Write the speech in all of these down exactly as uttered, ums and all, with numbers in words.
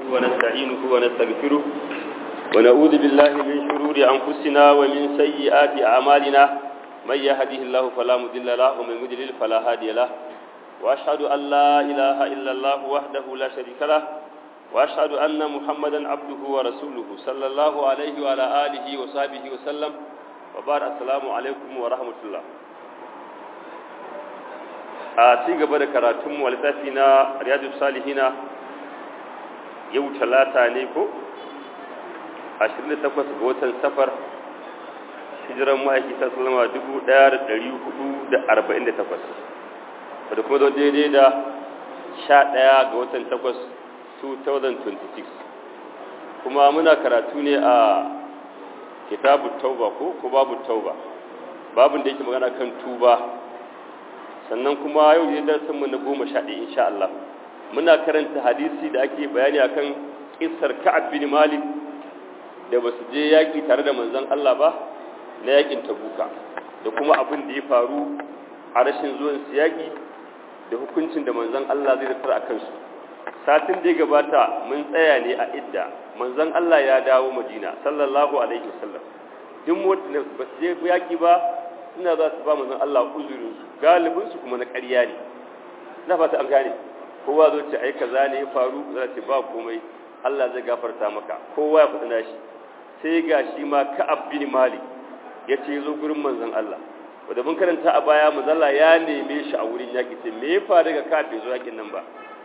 ونستعينه ونستغفره ونعوذ بالله من شرور أنفسنا ومن سيئات أعمالنا من يهده الله فلا مضل له ومن يضلل فلا هادي له وأشهد أن لا إله إلا الله وحده لا شريك له وأشهد أن محمدا عبده ورسوله صلى الله عليه وعلى آله وصحبه وسلم وبعد السلام عليكم ورحمة الله. a ci gaba da karatunmu a littafi na riyadu salihina yau talata ne ko ashirin da takwas ga watan safar hijiran ma'aiki ta salama dubu ɗaya da ɗari hudu da arba'in da takwas wadda kuma zo daidai da sha ɗaya ga watan takwas two thousand twenty-six kuma muna karatu ne a kitabu tauba ko ko babu tauba babun da yake magana kan tuba. Sannan kuma yau ne darsinmu na goma sha ɗaya insha Allah muna karanta hadisi da ake bayani akan kissar Ka'ab bin Malik da basu je yaki tare da manzon Allah ba na yakin Tabuka da kuma abin da ya faru a rashin zuwan su yaki da hukuncin da manzon Allah zai tsara akan su. Satin da ya gabata mun tsaya ne a idda manzon Allah ya dawo Madina sallallahu alaihi wasallam duk wanda ba su je yaki ba suna za su ba manzon Allah uzurinsu galibinsu kuma na ƙarya ne na fata an gane kowa zo ce ai kaza ne ya faru za ce ba komai Allah zai gafarta maka kowa ya faɗi nashi sai ga shi ma Ka'ab bin Malik ya ce zo gurin manzon Allah wanda mun karanta a baya manzon Allah ya neme shi a wurin yaki ce me ya faru ga Ka'ab bai zo yakin nan ba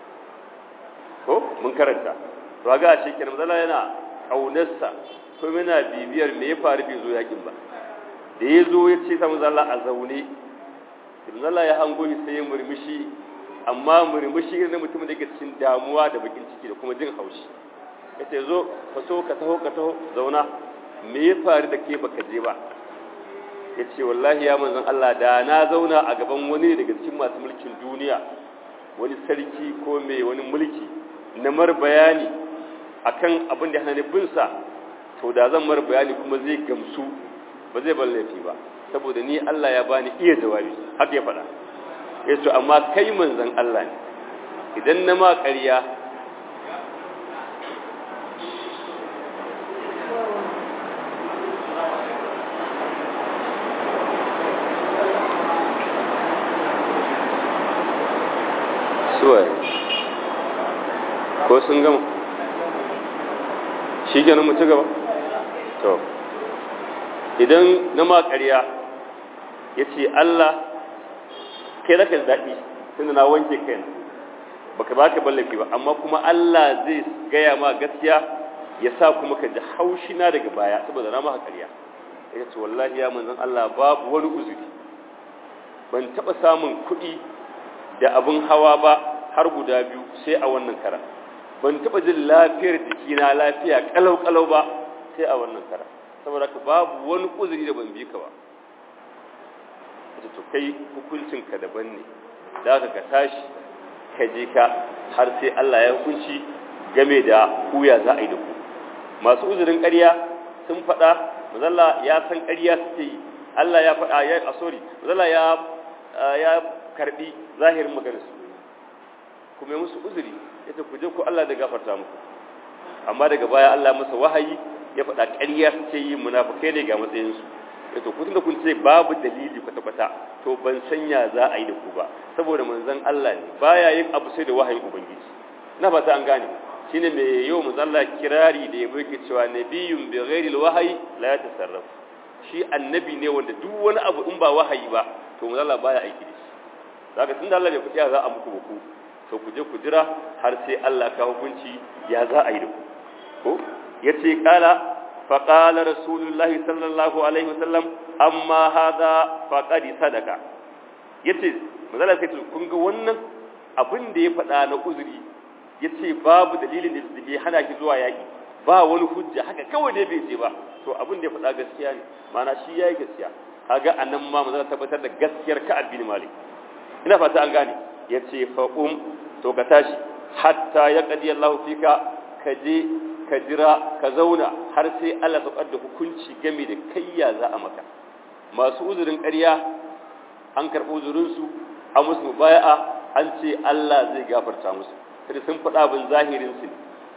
ko mun karanta to ga shi kenan manzon Allah yana kaunarsa ko yana bibiyar me ya faru bai zo yakin ba da ya zo ya ce samun zalla a zaune zalla ya hango shi sai ya murmushi amma murmushi irin mutum da yake cikin damuwa da bakin ciki da kuma jin haushi ya ce zo ka so ka taho ka taho zauna me ya faru da ke baka je ba ya ce wallahi ya manzon Allah da na zauna a gaban wani daga cikin masu mulkin duniya wani sarki ko mai wani mulki na mar bayani akan abin da ya hana ni bin sa to da zan mar bayani kuma zai gamsu ba zai bar laifi ba saboda ni Allah ya bani iya jawabi haka ya faɗa yace amma kai manzon Allah ne idan na ma ƙarya suwaye ko sun gama shi kenan mu ci gaba to idan na ma ƙarya ya ce Allah kai da kan zaɓi tunda na wanke kai baka ba ka ballafi ba amma kuma Allah zai gaya ma gaskiya ya sa kuma ka ji haushina daga baya saboda na maka ƙarya ya ce wallahi ya manzon Allah babu wani uzuri ban taɓa samun kuɗi da abin hawa ba har guda biyu sai a wannan kara ban taɓa jin lafiyar jikina lafiya kalau-kalau ba sai a wannan kara saboda ka babu wani uzuri da ban bi ka ba to kai hukuncinka daban ne da ka ka tashi ka je ka har sai Allah ya hukunci game da kuya za a yi da ku masu uzurin ƙarya sun faɗa mazalla ya san ƙarya suke yi Allah ya faɗa ya a sorry mazalla ya ya karbi zahirin maganar su kuma musu uzuri yace ku je ku Allah da gafarta muku amma daga baya Allah masa wahayi ya faɗa ƙarya suke yi munafukai ne ga matsayinsu yato kutun da kun ce babu dalili kwata-kwata to ban sanya za a yi da ku ba saboda manzon Allah ne baya yin abu sai da wahayin ubangiji na fata an gane shine mai yau manzon Allah kirari da yabo yake cewa nabiyyun bi ghairi alwahyi la yatasarraf shi annabi ne wanda duk wani abu in ba wahayi ba to manzon Allah baya aiki da shi zaka tunda Allah bai fitiya za a muku ba ku to ku je ku jira har sai Allah ka hukunci ya za a yi da ku ko yace kala faqala rasulullahi sallallahu alaihi wasallam amma hada faqad sadaka yace manzala sai kun ga wannan abin da ya faɗa na uzuri yace babu dalilin da bai hana ki zuwa yaki ba wani hujja haka kawai dai bai je ba to abin da ya faɗa gaskiya ne mana shi yayi gaskiya kaga anan ma manzala tabbatar da gaskiyar Ka'ab bin Malik ina fata an gane yace fa um to ka tashi hatta yaqdi Allahu fika kaje ka jira ka zauna har sai Allah ya da hukunci game da kayya za a maka masu uzurin ƙarya an karɓi uzurin su a musu mubaya'a an ce Allah zai gafarta musu sai sun faɗa bin zahirin su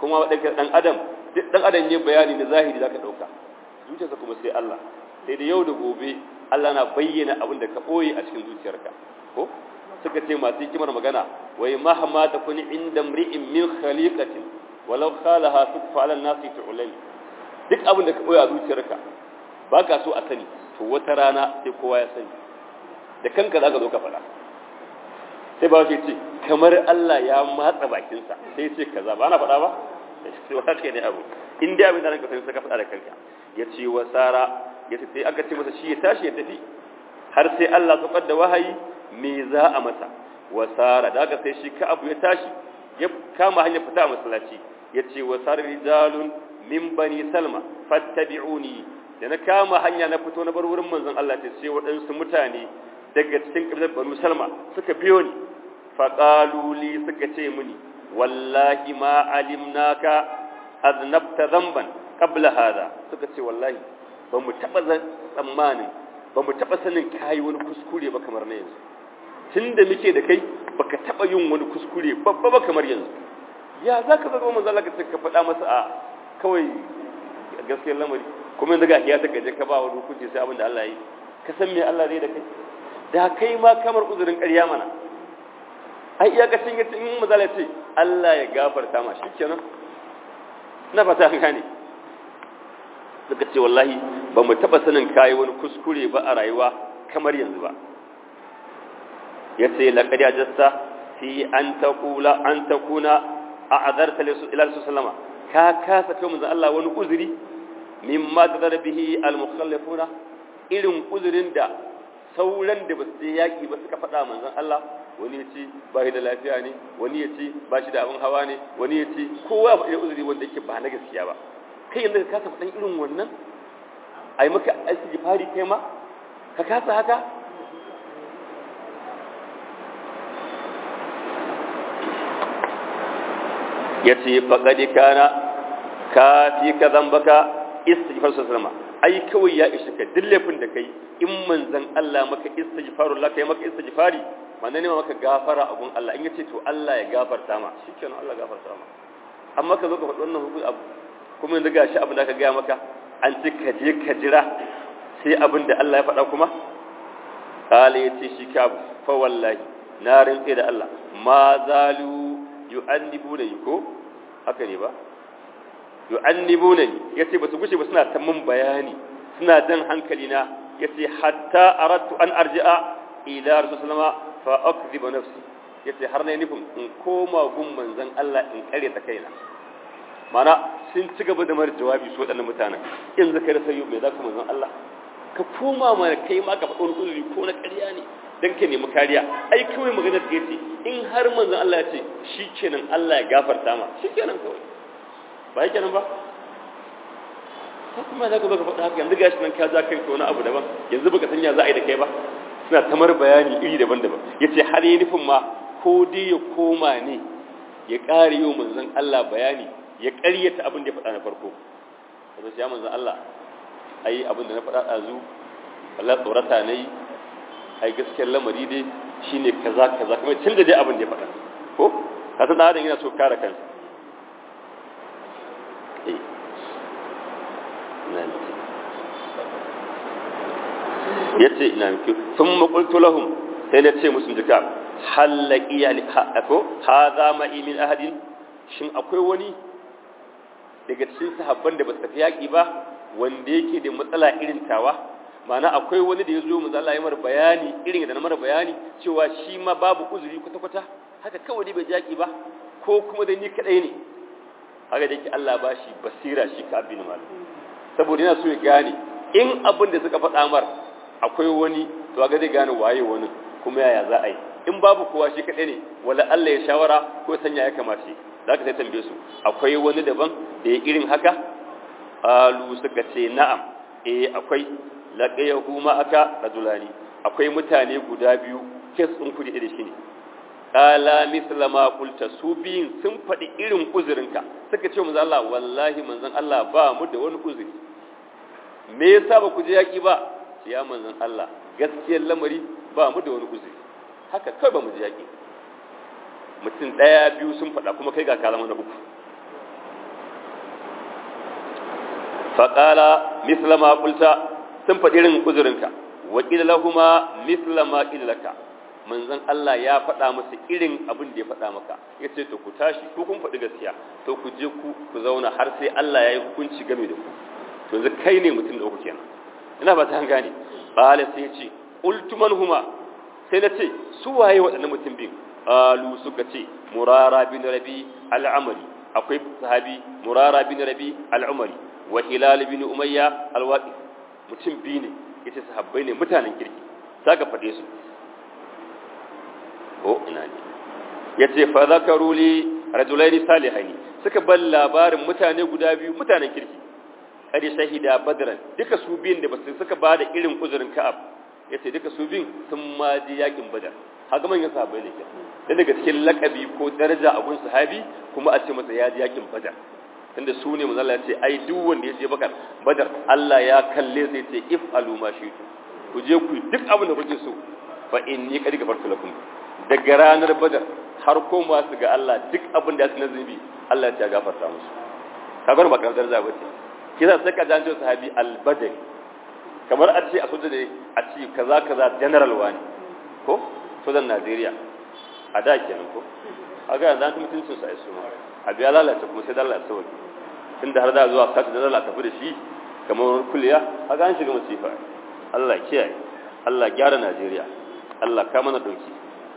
kuma wadanda dan adam duk dan adam ne bayani na zahiri zaka dauka zuciyarsa kuma sai Allah sai da yau da gobe Allah na bayyana abin da ka boye a cikin zuciyarka ko suka ce masu hikimar magana wai mahma takun inda mri'in min khaliqatin walau khalaha tukfa ala nasi tu'lan duk abin da ka boye a zuciyarka baka so a sani to wata rana sai kowa ya sani da kanka zaka zo ka faɗa sai ba shi ce kamar Allah ya matsa bakinsa sai ce kaza ba na faɗa ba sai wata ce ne abu in dai abin da ranka sai ka faɗa da kanka ya ce wa sara ya ce sai aka ce masa shi ya tashi ya tafi har sai Allah ya kadda wahayi me za a masa wa sara da aka sai shi ka abu ya tashi ya kama hanyar fita a masallaci ya ce wa sara rijalun min bani salma fattabi'uni da na kama hanya na fito na bar wurin manzon Allah ce sai waɗansu mutane daga cikin kabilar banu salma suka biyo ni faqalu li suka ce mini wallahi ma alimnaka aznabta dhanban qabla hada suka ce wallahi ba mu taba tsammanin ba mu taba sanin kai wani kuskure ba kamar na yanzu tunda muke da kai baka taba yin wani kuskure babba ba kamar yanzu ya zaka zo manzon Allah ka ce ka faɗa masa a kawai gaskiyar lamari kuma yanzu ga ya ta gaje ka ba wani hukunci sai abin da Allah ya yi ka san me Allah zai da kai da kai ma kamar uzurin ƙarya mana ai iyakacin yace in mazala ce Allah ya gafarta ma shikenan na fata an gane suka ce wallahi ba mu taba sanin kai wani kuskure ba a rayuwa kamar yanzu ba yace laqad ajasta fi an taqula an takuna a'adarta ila sallama ka kasa kai manzo Allah wani uzuri mimma tadar bihi al-mukhallafuna irin uzurin da sauran da ba su je yaƙi ba suka faɗa manzon Allah wani ya ce ba shi da lafiya ne wani ya ce ba shi da abin hawa ne wani ya ce kowa ba ɗaya uzuri wanda yake ba na gaskiya ba kai yanzu ka kasa faɗan irin wannan ai maka istighfari kai ma ka kasa haka yace faqad kana kafi ka zambaka istighfar sallama ai kawai ya ishe ka dillafin da kai in manzon Allah maka istighfaru Allah kai maka istighfari manne ne maka gafara a gun Allah in yace to Allah ya gafarta ma shikenan Allah gafarta ma amma ka zo ka faɗi wannan hukunci abu kuma yanzu gashi abin da ka ga maka an ce ka je ka jira sai abin da Allah ya faɗa kuma kale yace shi ka fa wallahi na rantse da Allah ma zalu yu'annibuna ko haka ne ba yu'annibuna yace ba su gushe ba suna ta mun bayani suna jan hankali na yace hatta aradtu an arji'a ila rasulullah fa akdhibu nafsi yace har ne nufin in koma gun manzon Allah in kare ta kaina mana sun ci gaba da mar jawabi su wadannan mutanen in zaka rasa yau me zaka manzon Allah ka koma mana kai ma ka faɗo uzuri ko na ƙarya ne dan ka nemi kariya ai kawai magana da yace in har manzon Allah ya ce shikenan Allah ya gafarta ma shikenan kawai ba yake nan ba kuma za ka baka faɗa haka yanzu gashi nan ka za kanka wani abu daban yanzu baka sanya za a yi da kai ba suna tamar bayani iri daban-daban yace har yi nufin ma ko dai ya koma ne ya ƙare yau manzon Allah bayani ya ƙaryata abin da ya faɗa na farko kaza shi ya manzon Allah ai abin da na faɗa ɗazu Allah tsorata nayi ai gaskiyar lamari dai shine kaza kaza kuma tun da dai abin da ya faɗa ko ka san dan yana so kare kansa yace ina miki thumma qultu lahum sai na ce musu jika halaqi ya ko hadha ma min ahadin shin akwai wani daga cikin sahabban da ba su tafi yaki ba wanda yake da matsala irin tawa ma'ana akwai wani da yazo manzo Allah ya mar bayani irin da na mar bayani cewa shi ma babu uzuri kwata kwata haka kawai dai bai yaki ba ko kuma da ni kadai ne haka da yake Allah ba shi basira shi ka abin mal saboda yana so ya gane in abin da suka faɗa mar akwai wani to ga zai gane waye wani kuma yaya za a yi in babu kowa shi kaɗai ne wala Allah ya shawara ko sanya ya kamace za ka sai tambaye su akwai wani daban da ya irin haka alu suka ce na'am eh akwai laqiyahu ma aka rajulani akwai mutane guda biyu kes din kudi da shi ne qala misla ma qulta su biyin sun faɗi irin uzurinka suka ce manzo Allah wallahi manzon Allah ba mu da wani uzuri me yasa ba ku je yaki ba ya manzon Allah gaskiyar lamari ba mu da wani uzuri haka kai ba mu je yaki mutum daya biyu sun faɗa kuma kai ga kalama na uku faqala mithla ma qulta sun faɗi irin uzurinka wa qila lahumma mithla ma qila laka manzon Allah ya faɗa musu irin abin da ya faɗa maka yace to ku tashi ku kun faɗi gaskiya to ku je ku ku zauna har sai Allah ya yi hukunci game da ku to yanzu kai ne mutum da uku kenan ina ba ta gane qala sai ce qultu man huma sai na ce su waye waɗannan mutum biyu qalu suka ce murara bin rabi al-amri akwai sahabi murara bin rabi al-umari wa hilal bin umayya al-waqi mutum biyu ne yace sahabbai ne mutanen kirki saka fade su ko ina ne yace fa zakaru li rajulaini salihaini suka bar labarin mutane guda biyu mutanen kirki kadi shahida badran duka su biyun da basu suka bada irin uzurin ka'ab yace duka su biyun sun ma ji yakin badar haka manyan sahabbai ne ke dan daga cikin lakabi ko daraja a gun sahabi kuma a ce masa ya ji yakin badar tunda su ne manzo Allah ya ce ai duk wanda ya je bakar badar Allah ya kalle sai ce if aluma shitu ku je ku duk abin da kuke so fa inni qad gafartu lakum daga ranar badar har koma su ga Allah duk abin da ya sanar zubi Allah ya gafarta musu kaga ba kan daraja bace kisa sai ka janjo sahabi al-badri kamar a ce a soja ne a ce kaza kaza general wani ko sojan Najeriya a da kenan ko aga yanzu an mutuncin sa isu a biya lalata kuma sai Allah ya sauke tunda har da zuwa kasu da lalata tafi da shi kamar kulliya aga an shiga musifa Allah kiyaye Allah gyara Najeriya Allah ka mana dauki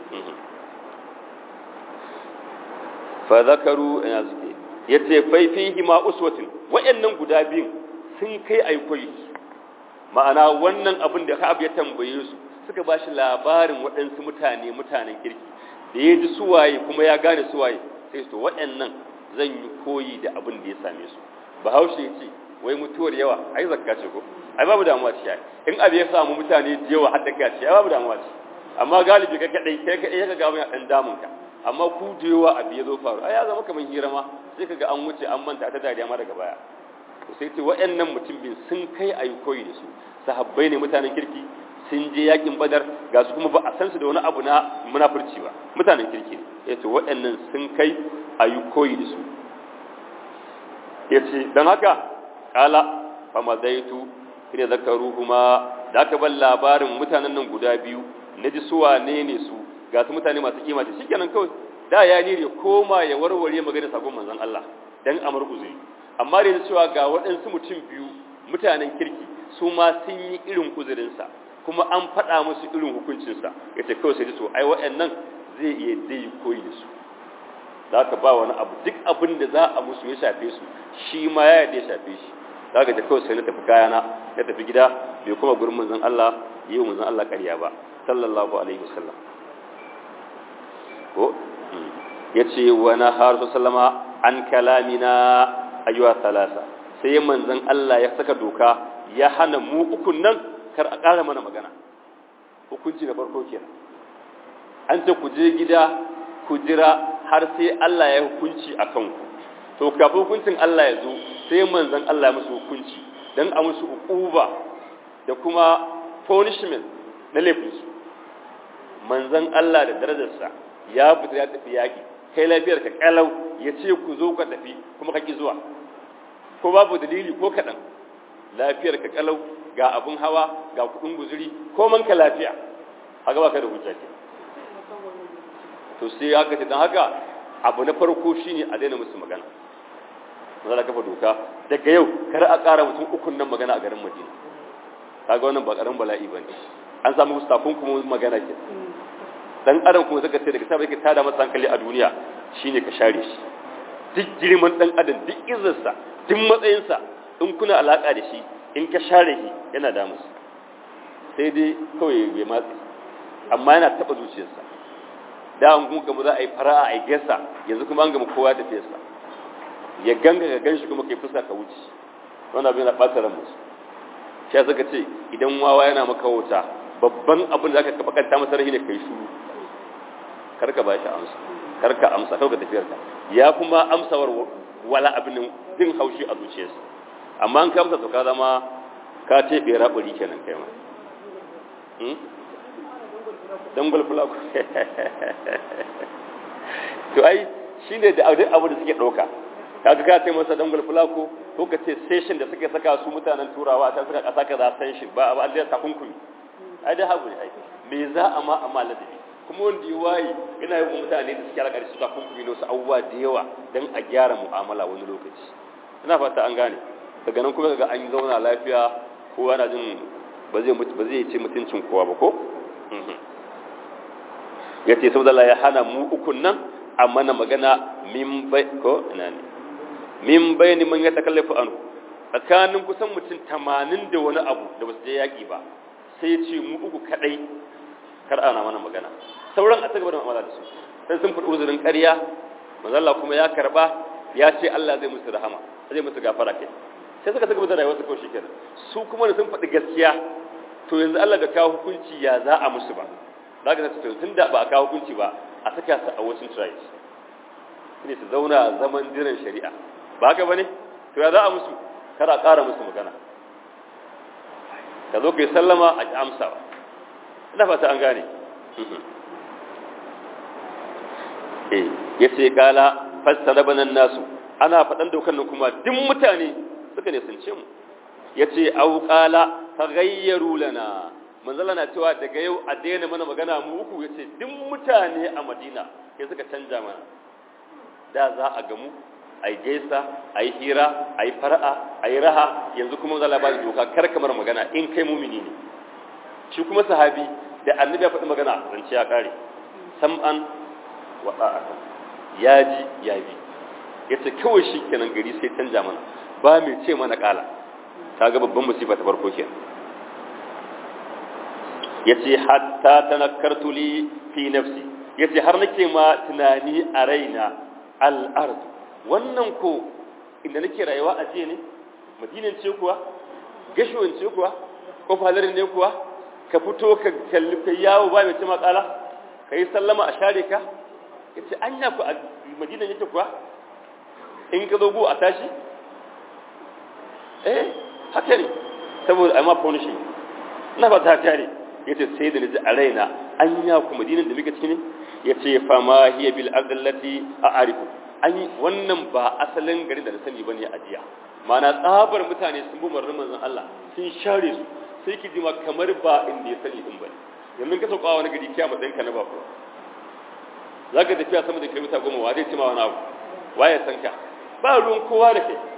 fa zakaru ina zuke yace fai fihi ma uswatin wayannan guda biyun sun kai aikoyi ma'ana wannan abin da Ka'ab ya tambaye su suka bashi labarin waɗansu mutane mutanen kirki da ya ji suwaye kuma ya gane suwaye sai su waɗannan zan yi koyi da abin da ya same su bahaushe ya ce wai mutuwar yawa ai zakka ce ko ai babu damuwa ce in abu ya samu mutane da yawa har da gaci ai babu damuwa ce amma galibi kai kadai kai kadai ka ga mun dan damun ka amma ku da yawa abu ya zo faru ai ya zama kaman hira ma sai kaga an wuce an manta ta dariya ma daga baya to sai ce waɗannan mutum bin sun kai ayi koyi da su sahabbai ne mutanen kirki sun je yakin badar ga su kuma ba a san su da wani abu na munafurci ba mutanen kirki ne yace waɗannan sun kai ayi koyi da su yace dan haka kala fa madaitu kine zakaruhuma da ka bar labarin mutanen nan guda biyu naji su wane ne su ga su mutane masu kima ce shikenan kawai da ya ne ya koma ya warware magana sakon manzon Allah dan amar uzuri amma da cewa ga waɗansu mutum biyu mutanen kirki su ma sun yi irin uzurinsa kuma an faɗa musu irin hukuncinsa ya ce kawai sai da to ai waɗannan zai iya dai koyi da su za ka ba wani abu duk abin da za a musu ya shafe su shi ma ya yarda ya shafe shi za ka ta kawai sai na tafi kayana na tafi gida bai kuma gurin manzon Allah yi wa manzon Allah ƙarya ba sallallahu alaihi wasallam ko ya ce wa na har sallama an kalamina ayyuwa salasa sai manzon Allah ya saka doka ya hana mu ukun nan kar a ƙara mana magana hukunci na farko kenan an ce ku je gida ku jira har sai Allah ya hukunci a kanku to kafin hukuncin Allah ya zo sai manzon Allah ya musu hukunci dan a musu uquba da kuma punishment na laifinsu manzon Allah da darajarsa ya fita ya tafi yaki kai lafiyar ka kalau ya ce ku zo ka tafi kuma ka ki zuwa ko babu dalili ko kaɗan lafiyar ka kalau ga abun hawa ga kudin guzuri ko man ka lafiya haka baka da hujja ke to sai haka ce dan haka abu na farko shine a daina musu magana zalla kafa doka daga yau kar a ƙara mutum ukun nan magana a garin Madina kaga wannan ba karan bala'i bane an samu mustafin kuma magana ke dan adam kuma saka ce daga sabai ka tada masa hankali a duniya shine ka share shi duk girman dan adam duk izzarsa duk matsayinsa in kuna alaka da shi in ka share shi yana da musu sai dai kawai bai matsi amma yana taba zuciyarsa da an kuma gamu za a yi fara'a a yi gasa yanzu kuma an gama kowa da fesa ya ganga ga ganshi kuma kai fuska ka wuce wannan abin yana ɓata ran musu shi suka ce idan wawa yana maka wuta babban abin da zaka bakanta masa rahi ne kai shuru karka ba shi amsa karka amsa kawai ka tafiyar ka ya kuma amsawar wala abin din haushi a zuciyarsa amma an kamsa to ka zama ka tebe raburi kenan kai ma hmm dangul fulaku to ai shine da abu da suke dauka kaga ka ce masa dangul fulako ko ka ce session da suke saka su mutanen turawa ta suka kasa kaza san shi ba ba Allah ta kunkumi ai da hagu ai me za a ma amma ladabi kuma wanda ya waye yana yin mutane da suke alƙari su ta kunkumi ne su abubuwa da yawa dan a gyara mu'amala wani lokaci ina fata an gane daga nan kuma kaga an zauna lafiya kowa na jin ba zai mutu ba zai ce mutuncin kowa ba ko yace saboda Allah ya hana mu ukun nan amma na magana min bai ko ina ne min bayani man ya takallafu anhu tsakanin kusan mutum tamanin da wani abu da basu je yaki ba sai ya ce mu uku kadai kar ana mana magana sauran a cigaba da mu'amala da su sai sun fadi uzurin ƙarya manzo Allah kuma ya karba ya ce Allah zai musu rahama zai musu gafara kai sai suka cigaba da rayuwar su ko shikenan su kuma da sun fadi gaskiya to yanzu Allah da kawo hukunci ya za a musu ba zaka ce to tunda ba a kawo hukunci ba a saka su a watching trials ne su zauna zaman jiran shari'a ba haka bane to ya za a musu kada ƙara musu magana ka zo kai sallama a amsawa ina fata an gane eh yace kala fasarabana nasu ana fadan dokan nan kuma duk mutane suka ne sunce mu yace au qala taghayyaru lana manzala na cewa daga yau a daina mana magana mu uku yace duk mutane a Madina sai suka canja mana da za a gamu ai gaisa ai hira ai far'a ai raha yanzu kuma manzala ba doka kar kamar magana in kai mumini ne shi kuma sahabi da annabi ya faɗi magana zance ya kare sam'an wa ta'atan yaji yabi yace kawai shi kenan gari sai canja mana ba mai ce mana kala kaga babban musiba ta farko kenan yace hatta tanakkartu li fi nafsi yace har nake ma tunani a raina al-ard wannan ko inda nake rayuwa a je ne madinan ce kuwa gashuwan ce kuwa ko falarin ne kuwa ka fito ka kalli kai yawo ba mai ce makala kai sallama a share ka yace anya ku a madinan yake kuwa in ka zo go a tashi eh haka ne saboda amma punishi na ba ta tare yace sai da naji a raina anya ku madinan da muke ciki ne yace fa ma hiya bil ardallati a'rifu an wannan ba asalin garin da na sani bane a jiya mana tsabar mutane sun bi marrin manzon Allah sun share su sai ki ji ma kamar ba inda ya sani din bane yanzu ka sauka wani gari kiyama ɗinka na bako zaka tafiya sama da kilomita goma wa zai ci ma wani abu waye san ka ba ruwan kowa da kai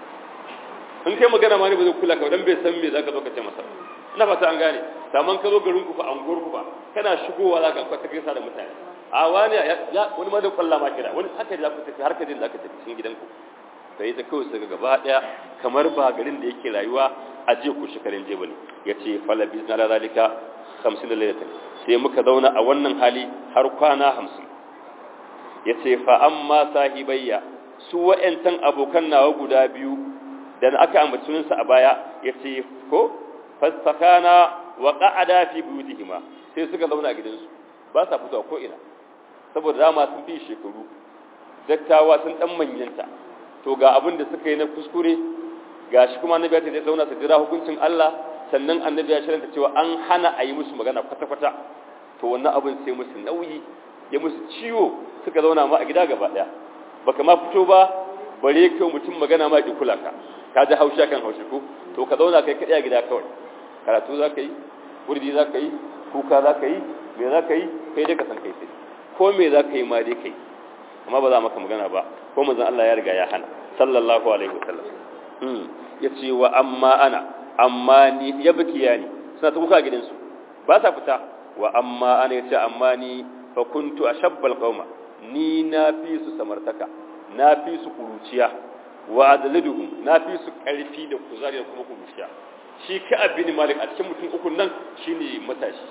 in kai magana ma ne ba zai kula ka dan bai san me zaka zo ka ce masa ina fata an gane saman ka zo garin ku fa anguwar ku fa kana shigowa zaka kwata gaisa da mutane a wani ya wani ma da kwalla ma kira wani haka da ku tafi har ka je da ka tafi cikin gidanku sai ta kawai sai gaba daya kamar ba garin da yake rayuwa a je ku shekarun je bane yace fala bizna la zalika hamsin laylatan sai muka zauna a wannan hali har kwana hamsin yace fa amma sahibayya su wa'antan abokan nawa guda biyu dan aka ambaci sunansa a baya yace ko fastakana wa qa'ada fi buyutihima sai suka zauna a gidansu ba sa fitowa ko ina saboda dama sun fi shekaru dattawa sun dan manyanta to ga abin da suka yi na kuskure gashi kuma annabi ya ce zai zauna su jira hukuncin Allah sannan annabi ya shiranta cewa an hana a yi musu magana kwata-kwata to wannan abin sai musu nauyi ya musu ciwo suka zauna ma a gida gaba daya baka ma fito ba bare kai mutum magana ma ki kula ka ka ji haushi kan haushi ko to ka zauna kai kadai a gida kawai karatu za ka yi wurdi za ka yi kuka za ka yi me za ka yi kai dai ka san kai sai ko me za ka yi ma dai kai amma ba za maka magana ba ko manzon Allah ya riga ya hana sallallahu alaihi wasallam mm yace wa amma ana amma ni ya bikiya ni suna ta kuka gidansu ba sa fita wa amma ana yace amma ni fa kuntu ashabbal qauma ni na fi su samartaka na fi su kuruciya wa adladuhum na fi su karfi da kuzari da kuma kuruciya shi ka abin malik a cikin mutum uku nan shine matashi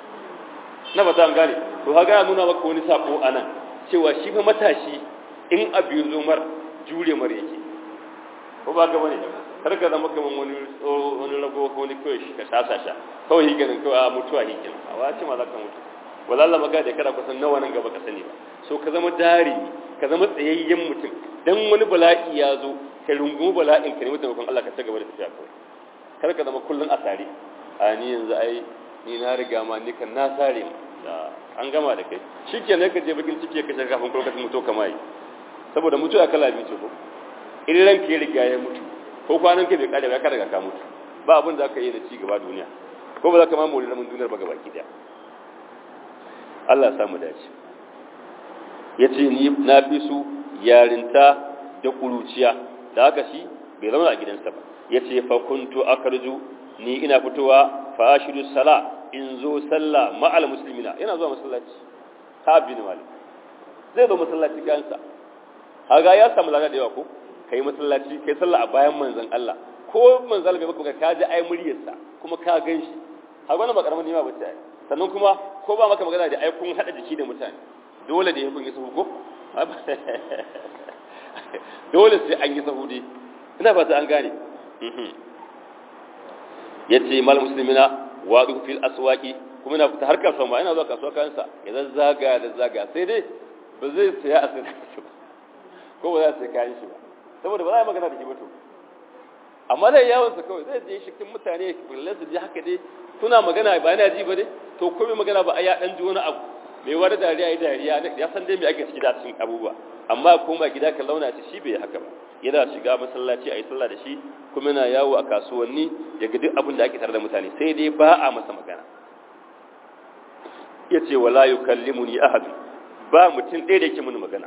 na ba ta gane to haga nuna maka wani sako anan cewa shi fa matashi in abin zumar jure mar yake ko ba ga bane kar ka zama kaman wani wani rago ko wani kai shi ka sasa sha kawai higanin kawai a mutuwa hikin a wace ma za ka mutu wallahi maka da kada kusan nawa nan gaba ka sani ba so ka zama dari ka zama tsayayyen mutum dan wani bala'i ya zo ka rungumu bala'in ka ne mutum Allah ka ci gaba da tafiya kawai kar ka zama kullun a sare a ni yanzu ai ni na riga ma ni kan na sare an gama da kai shikenan ka je bakin ciki ka shiga kafin lokacin mutu kamar yi saboda mutu ya kala biyu ce ko in ranka ya riga ya mutu ko kwanan ka bai kare ba ka riga ka mutu ba abin da aka yi da ci gaba duniya ko ba za ka ma mori ramin duniyar ba gaba ki daya Allah ya samu dace yace ni na fi su yarinta da kuruciya da haka shi bai zama a gidansa ba yace fa kuntu akarju ni ina fitowa fa ashidu sala in zo sallah ma'al muslimina yana zuwa masallaci ka bin malik zai zo masallaci kansa haga ya samu lada da yawa ko kai masallaci kai sallah a bayan manzon Allah ko manzon Allah bai baka ka ji ai muryarsa kuma ka ganshi haga wannan ba karamin nima bace ai sannan kuma ko ba maka magana da ai kun hada jiki da mutane dole da kun yi sahu ko dole sai an yi sahu dai ina fata an gane yace mal muslimina wa fil aswaqi kuma na fita har kasuwa ma ina zuwa kasuwa kansa idan zaga da zaga sai dai ba zai saya a sai shi ba ko ba za su kayan shi ba saboda ba za a magana da shi ba to amma dai yawon sa kawai zai je shikin mutane billan su ji haka dai suna magana ba yana ji ba dai to ko mai magana ba a ya dan ji wani abu mai wani dariya yi dariya ya san dai me ake ciki da cikin abubuwa amma koma gida kan launa ce shi bai haka ba yana shiga masallaci a yi sallah da shi kuma yana yawo a kasuwanni ya ga duk abin da ake tare da mutane sai dai ba a masa magana ya ce wala yukallimuni ahad ba mutum ɗaya da yake mini magana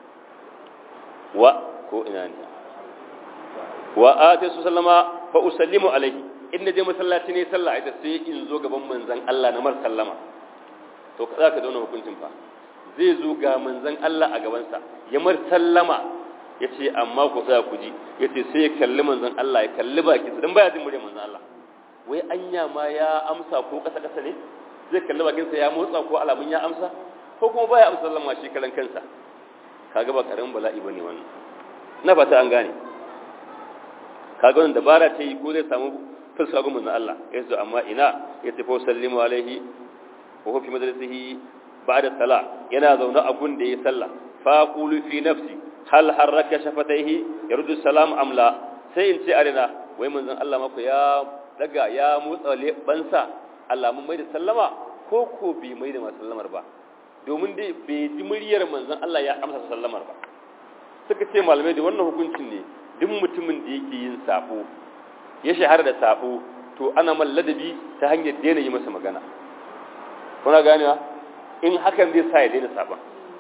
wa ko ina ne wa ata su sallama fa usallimu alaihi in je masallaci ne sallah ita sai in zo gaban manzon Allah na mar sallama to kaza ka dauna hukuncin fa zai zo ga manzon Allah a gaban sa ya mar sallama yace amma ku tsaya ku ji yace sai ya kalli manzon Allah ya kalli bakin sa dan baya jin muryar manzon Allah wai anya ma ya amsa ko kasa kasa ne zai kalli bakin sa ya motsa ko alamun ya amsa ko kuma baya amsa sallama shi kalan kansa kaga ba karamin bala'i bane wannan na fata an gane kaga wannan dabara ce ko zai samu fuska ga manzon Allah yace amma ina yace fa sallimu alaihi wa fi madrasihi ba'da sala yana zaune a gun da ya salla fa qulu fi nafsi hal harraka shafataihi yaruddu salam am la sai in ce arina wai manzon Allah mako ya daga ya motsa lebansa Allah mun mai da sallama ko ko bai mai da sallamar ba domin dai bai ji muryar manzon Allah ya amsa sallamar ba suka ce malamai da wannan hukuncin ne duk mutumin da yake yin sabo ya shahara da sabo to ana malladabi ta hanyar daina yi masa magana kuna ganewa in hakan zai sa ya daina saban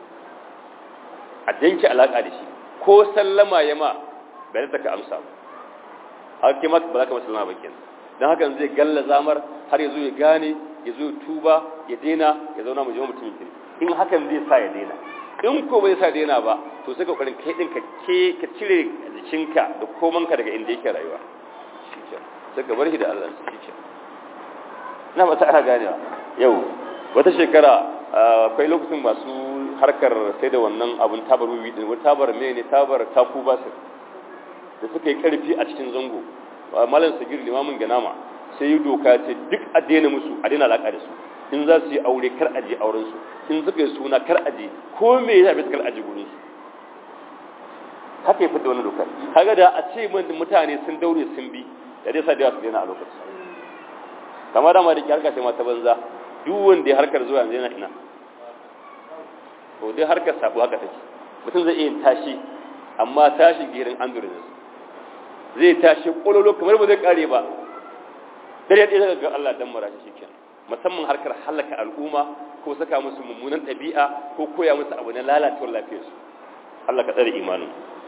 a danki alaka da shi ko sallama ya ma bai ta ka amsa ba har kima ba za ka masa sallama ba kenan dan hakan zai galla zamar har ya zo ya gane ya zo ya tuba ya daina ya zauna mu je mutumin kiri in hakan zai sa ya daina in ko bai sa daina ba to sai ka kokarin kai din ka ke ka cire jikinka da komanka daga inda yake rayuwa shikenan sai ka bar shi da Allah shikenan na mata ana ganewa yau wata shekara akwai lokacin masu harkar sai da wannan abun tabar wiwi din wata tabar me ne tabar taku basir da suka yi karfi a cikin zango malam sagir limamin ganama sai yi doka ce duk a daina musu a daina alaka da su in za su yi aure kar a je auren su in suka yi suna kar a je ko me ya bi kar a je gurin su haka ya fita wannan dokar kaga da a ce mutane sun daure sun bi da dai sa da su daina a lokacin kamar da ma da harka ce ma ta banza duk wanda ya harkar zuwa yanzu yana ina ko dai harkar sabo haka take mutum zai iya tashi amma tashi girin android zai tashi kololo kamar ba zai kare ba dare ɗaya daga Allah dan marashi shikenan musamman harkar halaka al'umma ko saka musu mummunan ɗabi'a ko koya musu abu na lalacewar lafiyarsu Allah ka tsare imanin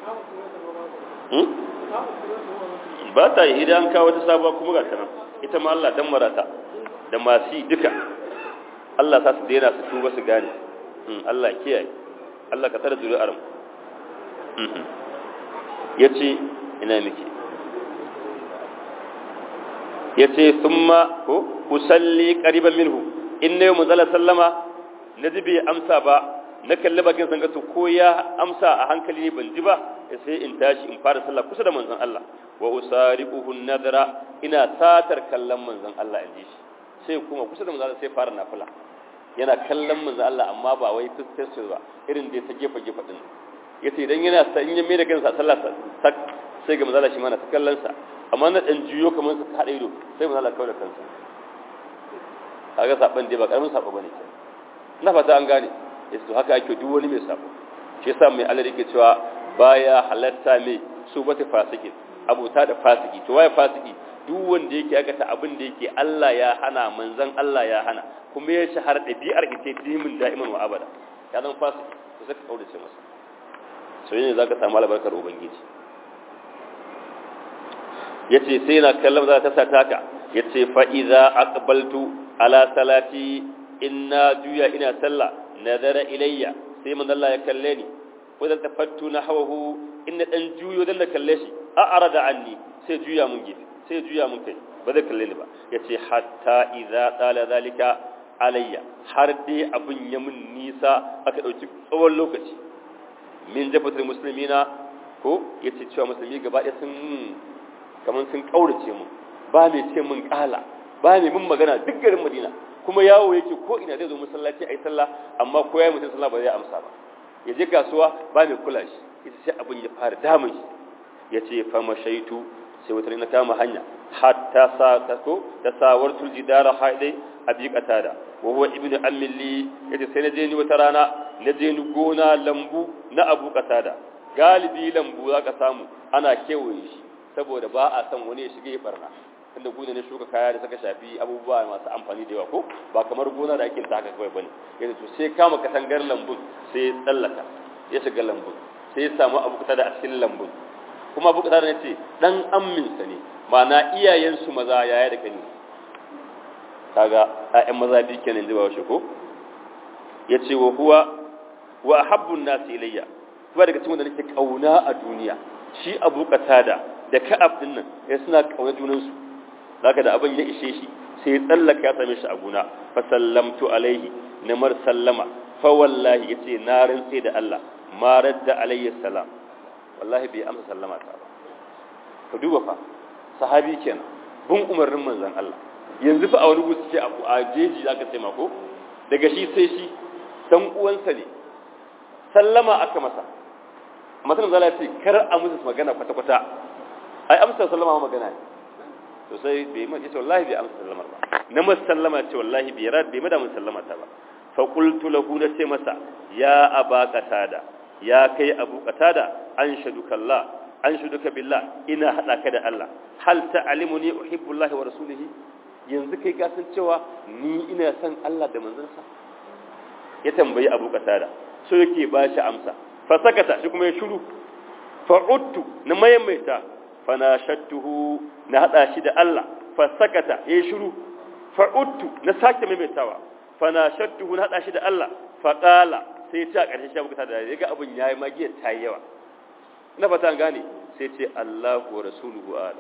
ba ta yi idan kawo ta sabuwa kuma ga ta nan ita ma Allah dan marata da masu duka Allah sa su daina su tuba su gane Allah kiyaye Allah ka tsare zuri'ar mu yace ina miki yace thumma ko usalli qariban minhu inna yawm zalla sallama nabi amsa ba na kalli bakin sanga to ko ya amsa a hankali ne ban ji ba sai in tashi in fara sallah kusa da manzon Allah wa usariquhu nadra ina satar kallon manzon Allah in ji shi sai kuma kusa da manzon Allah sai fara nafila yana kallon manzon Allah amma ba wai fuskar shi ba irin da ta gefa gefa din yace idan yana sa in ya mai da kansa sallah sak sai ga manzon Allah shi ma na ta kallon sa amma na dan juyo kamar sa hada ido sai manzon Allah kawai da kansa kaga saban dai ba karamin sabo bane ina fata an gane yace to haka ake duk wani mai sabo shi yasa mai Allah yake cewa baya halatta mai su bata fasiki abota da fasiki to waye fasiki duk wanda yake aikata abin da yake Allah ya hana manzon Allah ya hana kuma ya shahara dabi'ar ita dimin da'iman wa abada ya zan fasiki to sai ka kaurace masa so ne zaka samu albarkar ubangiji yace sai na kallon za ta sata ka yace fa iza aqbaltu ala salati inna juya ina sallah nazara ilayya sai manzon Allah ya kalle ni wajen tafattu na hawahu inna dan juyo dan da kalle shi a arada anni sai juya mun gefe sai juya mun kai ba zai kalle ni ba yace hatta idza tala zalika alayya har dai abun ya mun nisa aka dauki tsawon lokaci min jafatul muslimina ko yace cewa musulmi gaba ɗaya sun kaman sun kaurace mu ba mai ce mun kala ba mai mun magana duk garin Madina kuma yawo yake ko ina zai zo masallaci ayi sallah amma ko yayi mutum sallah ba zai amsa ba ya je kasuwa ba mai kula shi ita sai abin ya fara damun shi ya ce fama shaitu sai wata na kama hanya hatta sa ta ko ta sawar tuljidara haidai abi qatada wa huwa ibnu ammi yace sai na je ni wata rana na je ni gona lambu na abu qatada galibi lambu zaka samu ana kewaye shi saboda ba a san wani ya shige ya barna tunda gona ne shuka kaya da suka shafi abubuwa masu amfani da yawa ko ba kamar gona da ake ta haka kawai bane yanzu to sai kama katangar lambun sai tsallaka ya shiga lambun sai ya samu abu kuta da a cikin lambun kuma abu kuta da ne ce dan amminsa ne ma'ana iyayensu maza yaya da kani kaga ƴaƴan maza bi kenan da ba shi ko yace wa huwa wa habbun nas ilayya kuma daga cikin da nake kauna a duniya shi abu qatada da ka'ab din nan ya suna kauna junansu zaka da abin ya ishe shi sai ya tsallaka ya same shi a guna fa sallamtu alaihi na mar sallama fa wallahi yace na rantse da Allah ma radda alayhi salam wallahi bai amsa sallama ta ba ka duba fa sahabi kenan bin umarnin manzon Allah yanzu fa a wani gusu ce abu a jeji zaka ce mako daga shi sai shi dan uwansa ne sallama aka masa matan zalla ce kar a musu magana kwata kwata ai amsa sallama magana ne to sai bai mai ce wallahi bai amsa sallama ba na musallama ce wallahi bai rad bai mada musallama ta ba fa qultu lahu na ce masa ya aba qatada ya kai abu qatada anshaduka Allah anshaduka billah ina hada ka da Allah hal ta'limuni uhibbu Allah wa rasulihi yanzu kai ka san cewa ni ina son Allah da manzansa ya tambayi abu qatada so yake ba shi amsa fa sakata shi kuma ya shiru fa uttu na mayamaita fa nashattuhu na hada shi da Allah fa sakata ya shiru fa uttu na sake maimaitawa fa nashattuhu na hada shi da Allah fa qala sai ta karshe shi abu qatada ya ga abun yayi magiyar tayi yawa na fata an gane sai ce Allahu wa rasuluhu ala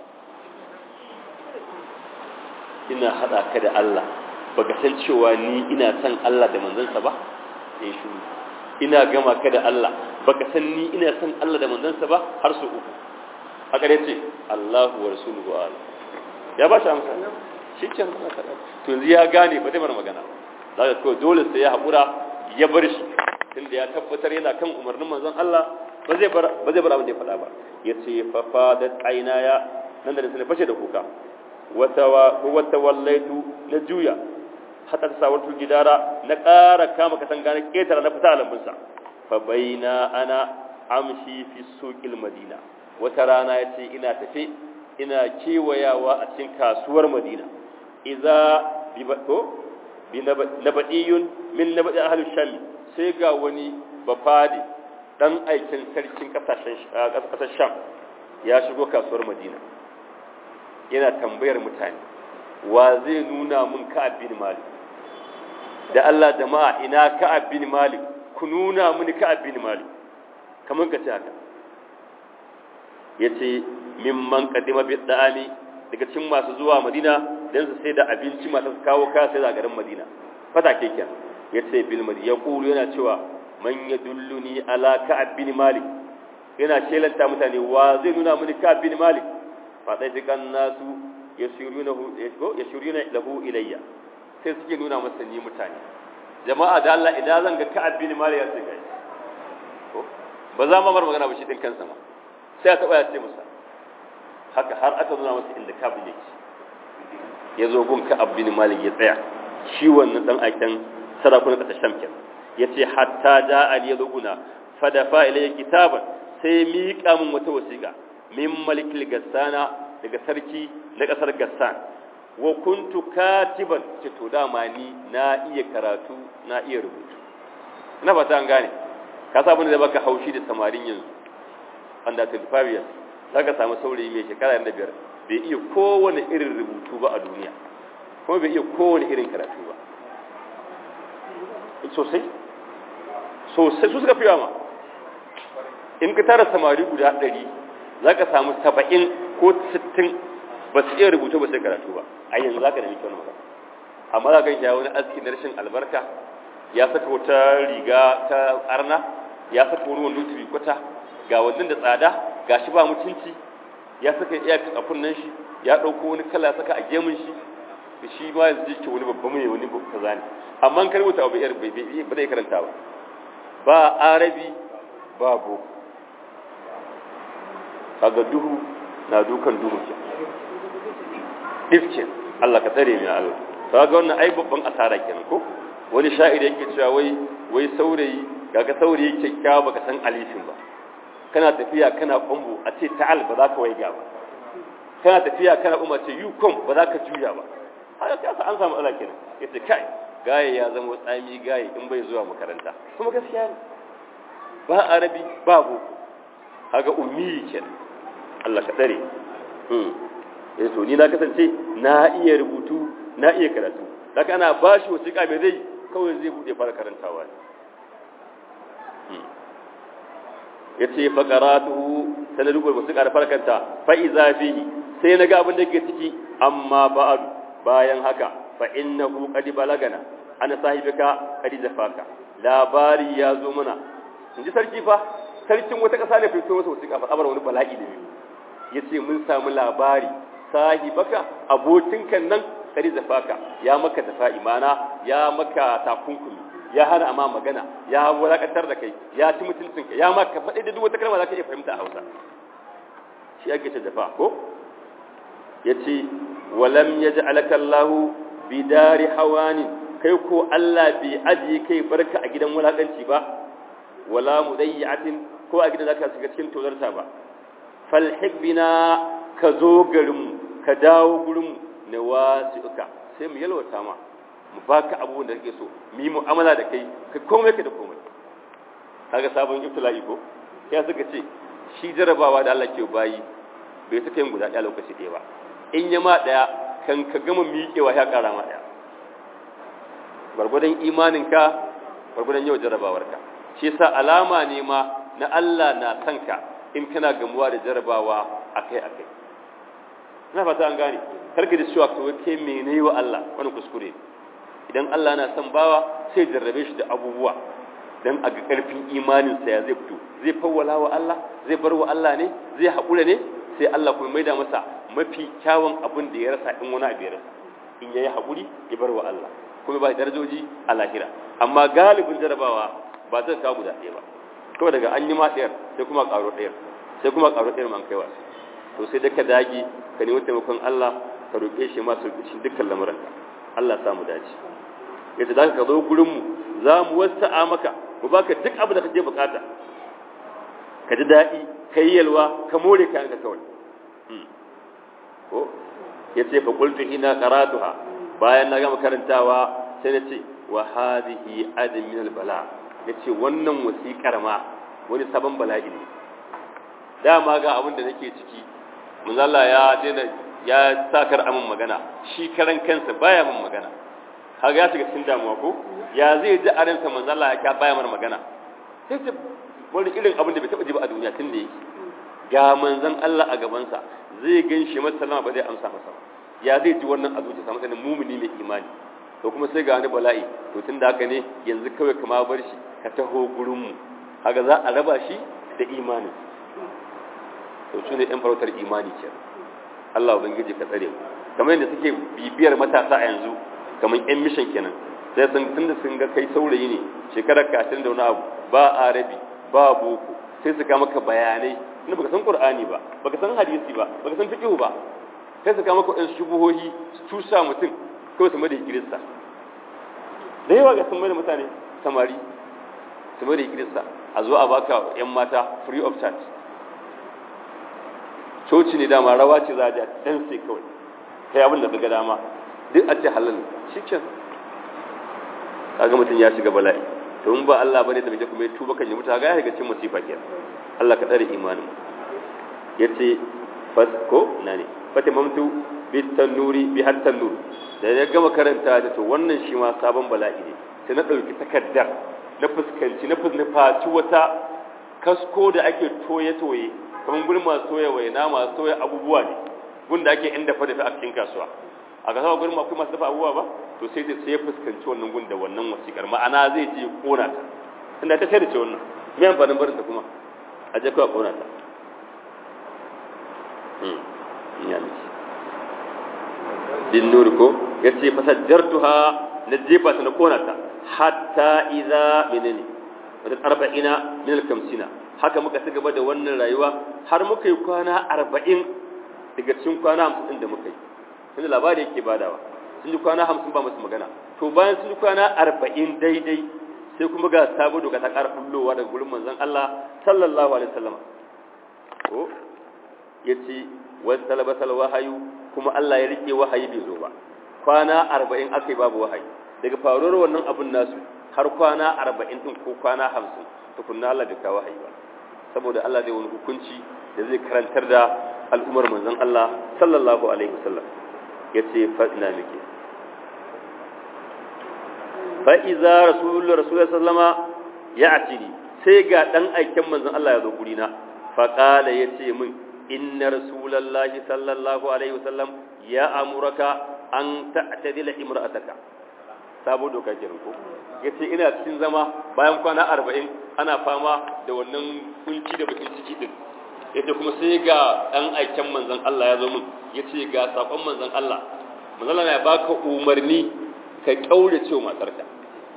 ina hada ka da Allah baka san cewa ni ina san Allah da manzansa ba sai shiru ina gama ka da Allah baka san ni ina san Allah da manzansa ba har su uku a kare ce Allahu wa rasuluhu ala ya ba shi amsa shi ke nan ka to yanzu ya gane ba zai bar magana zaka ko dole sai ya haƙura ya bar shi tunda ya tabbatar yana kan umarnin manzon Allah ba zai bar ba zai bar abin da ya faɗa ba yace fa fadat aynaya nan da sai fashe da kuka wata wata wallaitu na juya hatta sawartu gidara na ƙara kama katanga na ketara na fita lambun sa fa baina ana amshi fi suqil madina wata rana yace ina tafe ina kewayawa a cikin kasuwar madina idza bibato binabadiyun min nabadi ahli sham sai ga wani bafadi dan aikin sarkin kasashen kasar sham ya shigo kasuwar madina yana tambayar mutane wa zai nuna mun Ka'ab bin Malik da Allah jama'a ina Ka'ab bin Malik ku nuna mun Ka'ab bin Malik kaman kace haka yace mimman qadima bi da'ami daga cikin masu zuwa Madina dan su sai da abinci masu kawo kaya sai da garin Madina fata keken yace bil Madina yaqulu yana cewa man yadulluni ala Ka'ab bin Malik yana shelanta mutane wa zai nuna mun Ka'ab bin Malik fa dai kan nasu yashurunahu yashuruna lahu ilayya sai suke nuna masa ni mutane jama'a da Allah idan zan ga Ka'ab bin Malik ya ce ko ba za mu bar magana ba shi din kansa ma sai ya taba ya ce masa haka har aka nuna masa inda Ka'ab yake ya zo gun Ka'ab bin Malik ya tsaya shi wannan dan aikin sarakunan kasar Sham kenan yace hatta da ali yaduguna fadafa ilayya kitaban sai miƙa min wata wasiƙa min malikil gassana daga sarki na kasar gassan wa kuntu katiban ce to dama ni na iya karatu na iya rubutu ina ba ta an gane ka sa abin da baka haushi da samarin yanzu under twenty-five years zaka samu saurayi mai shekara da biyar bai iya kowane irin rubutu ba a duniya kuma bai iya kowane irin karatu ba sosai sosai su suka fi yawa ma in ka tara samari guda ɗari za ka samu saba'in ko sittin ba su iya rubutu ba sai karatu ba a yanzu za ka da nake wani magana amma za ka yi wani aski na rashin albarka ya saka wata riga ta arna ya saka wani wani luturi kwata ga wannan da tsada ga shi ba mutunci ya saka iya a kunnen shi ya ɗauko wani kala saka a gemun shi shi ma yanzu jike wani babba mai wani kaza ne amma an karbuta abu yar bai ba zai karanta ba ba arabi ba boko kaga duhu na dukan duhu ke difkin Allah ka tsare ni Allah to kaga wannan ai babban asara kenan ko wani sha'iri yake cewa wai wai saurayi kaga saurayi kyakkyawa baka san alifin ba kana tafiya kana kwambo a ce ta'al ba za ka waiga ba kana tafiya kana umma ce yukom ba za ka juya ba haka kasa an samu Allah kenan yace kai gaye ya zama tsami gaye in bai zuwa makaranta kuma gaskiya ne ba arabi ba boko kaga ummi kenan Allah ka dare hmm eh to ni na kasance na iya rubutu na iya karatu daga ana bashi wasiƙa mai zai kawai zai bude fara karantawa hmm yace fa qara'atuhu sanadu wasiƙa da farkanta fa iza fihi sai naga abin da ke ciki amma ba'du bayan haka fa innahu qad balagana ana sahibika qad zafaka labari ya zo mana inji sarki fa sarkin wata kasa ne fito masa wasiƙa fa abar wani bala'i da yace mun samu labari sahibaka abokinka nan qad zafaka ya maka dafa'i mana ya maka takunkumi ya hana amma magana ya wulakantar da kai ya ci mutuncinka ya maka faɗi da duk wata kalma za ka iya fahimta a Hausa shi ake ce dafa ko yace walam yaj'alaka Allah bidari hawani kai ko Allah bai ajiye kai barka a gidan wulakanci ba wala mudayyatin ko a gidan zaka shiga cikin tozarta ba falhibbina ka zo garin ka dawo gurin ne wasiuka sai mu yalwata ma mu baka abubuwan da kake so mu yi mu'amala da kai ka komai ka da komai kaga sabon ibtila'i ko ya suka ce shi jarabawa da Allah ke bayi bai saka yin guda ɗaya lokaci ɗaya ba in yama ɗaya kan ka gama miƙewa ya ƙara ma ɗaya gwargwadon imaninka gwargwadon yau jarabawarka shi yasa alama ne ma na Allah na son ka in kana gamuwa da jarabawa akai akai ina fata an gane karka da cewa to kai mene wa Allah wani kuskure idan Allah na son bawa sai jarrabe shi da abubuwa dan a ga karfin imaninsa ya zai fito zai fawwala wa Allah zai bar wa Allah ne zai haƙura ne sai Allah kuma maida masa mafi kyawun abin da ya rasa in wani abu ya rasa in yayi haƙuri ya bar wa Allah kuma ba darajoji a lahira amma galibin jarabawa ba zai kawo guda ɗaya ba kawai daga an yi ma ɗayar sai kuma ƙaro ɗayar sai kuma ƙaro ɗayar man kai wasu to sai da ka dage ka nemi taimakon Allah ka roƙe shi masu rikicin dukkan lamuranka Allah samu dace yace za ka zo gurin mu za mu wasa'a maka mu baka duk abin da kake bukata ka ji daɗi ka yi yalwa ka more kayan ka kawai ko yace fa qultu hina qara'tuha bayan na gama karantawa sai na ce wa hadhihi adam min al-bala yace wannan wasiƙar ma wani sabon bala'i ne dama ga abin da nake ciki manzo Allah ya daina ya sakar amin magana shi karan kansa baya min magana kaga ya shiga cikin damuwa ko ya zai ji a ransa manzo Allah ya ka baya mana magana sai ce wani irin abin da bai taba ji ba a duniya tun da yake ga manzon Allah a gaban sa zai ganshi masa sallama ba zai amsa masa ya zai ji wannan a zuciyarsa matsayin mumini mai imani to kuma sai ga wani bala'i to tun da haka ne yanzu kawai kama bar shi ka taho gurin mu kaga za a raba shi da imani to su ne ɗan farautar imani ke Allah ubangiji ka tsare mu kamar yadda suke bibiyar matasa a yanzu kamar ƴan mishan kenan sai sun tunda sun ga kai saurayi ne shekarar ka ashirin da wani abu ba arabi ba boko sai su ka maka bayanai tunda baka san qur'ani ba baka san hadisi ba baka san fiqh ba sai su ka maka ɗan shubuhohi su tusa mutum kawai su mada kirista da yawa ga sun mai da mutane samari su mada kirista a zo a baka ƴan mata free of charge coci ne dama rawa ce za a ja dan sai kawai kai abin da kaga dama duk a ce halal shikin kaga mutum ya shiga bala'i to in ba Allah bane da bai kuma tuba kan ya mutu ga ya ga cin musifa kenan Allah ka tsare imanin yace fasko nane fatimamtu bit tanuri bi hatta nur da ya gama karanta ta to wannan shi ma sabon bala'i ne sai na dauki takaddar na fuskanci na fuskanci wata kasko da ake toye toye kamar gurin masu toye waina masu toye abubuwa ne gunda ake inda fa da a cikin kasuwa a ga sama gurin akwai masu dafa abubuwa ba to sai sai ya fuskanci wannan gun da wannan wasikar ma'ana zai je kona ta tunda ta sai da ce wannan me amfanin barin ta kuma a je kawai kona ta hmm ya ne din nuri ko yace fasajjartuha na jefa ta na kona ta hatta idza minni wadan arba'ina min al-kamsina haka muka ci gaba da wannan rayuwa har muka yi kwana arba'in daga cikin kwana hamsin din da muka yi tunda labari yake badawa sun ji kwana hamsin ba musu magana to bayan sun ji kwana arba'in daidai sai kuma ga sabo doka ta ƙara bullowa daga gurin manzon Allah sallallahu alaihi wasallam ko yace wa talabasal wahayu kuma Allah ya rike wahayi bai zo ba kwana arba'in akai babu wahayi daga faruwar wannan abun nasu har kwana arba'in din ko kwana hamsin tukunna Allah bai kawo wahayi ba saboda Allah zai wani hukunci da zai karantar da al'ummar manzon Allah sallallahu alaihi wasallam yace fa ina miki fa iza rasulullah rasulullah sallama ya'tini sai ga dan aikin manzon Allah ya zo guri na fa qala yace min inna rasulullahi sallallahu alaihi wasallam ya amuraka an ta'tadila imra'ataka sabo doka kenan ko yace ina cikin zama bayan kwana arba'in ana fama da wannan kunci da bakin ciki din yace kuma sai ga dan aikin manzon Allah ya zo min yace ga sakon manzon Allah manzon Allah ya baka umarni ka kaure cewa matarka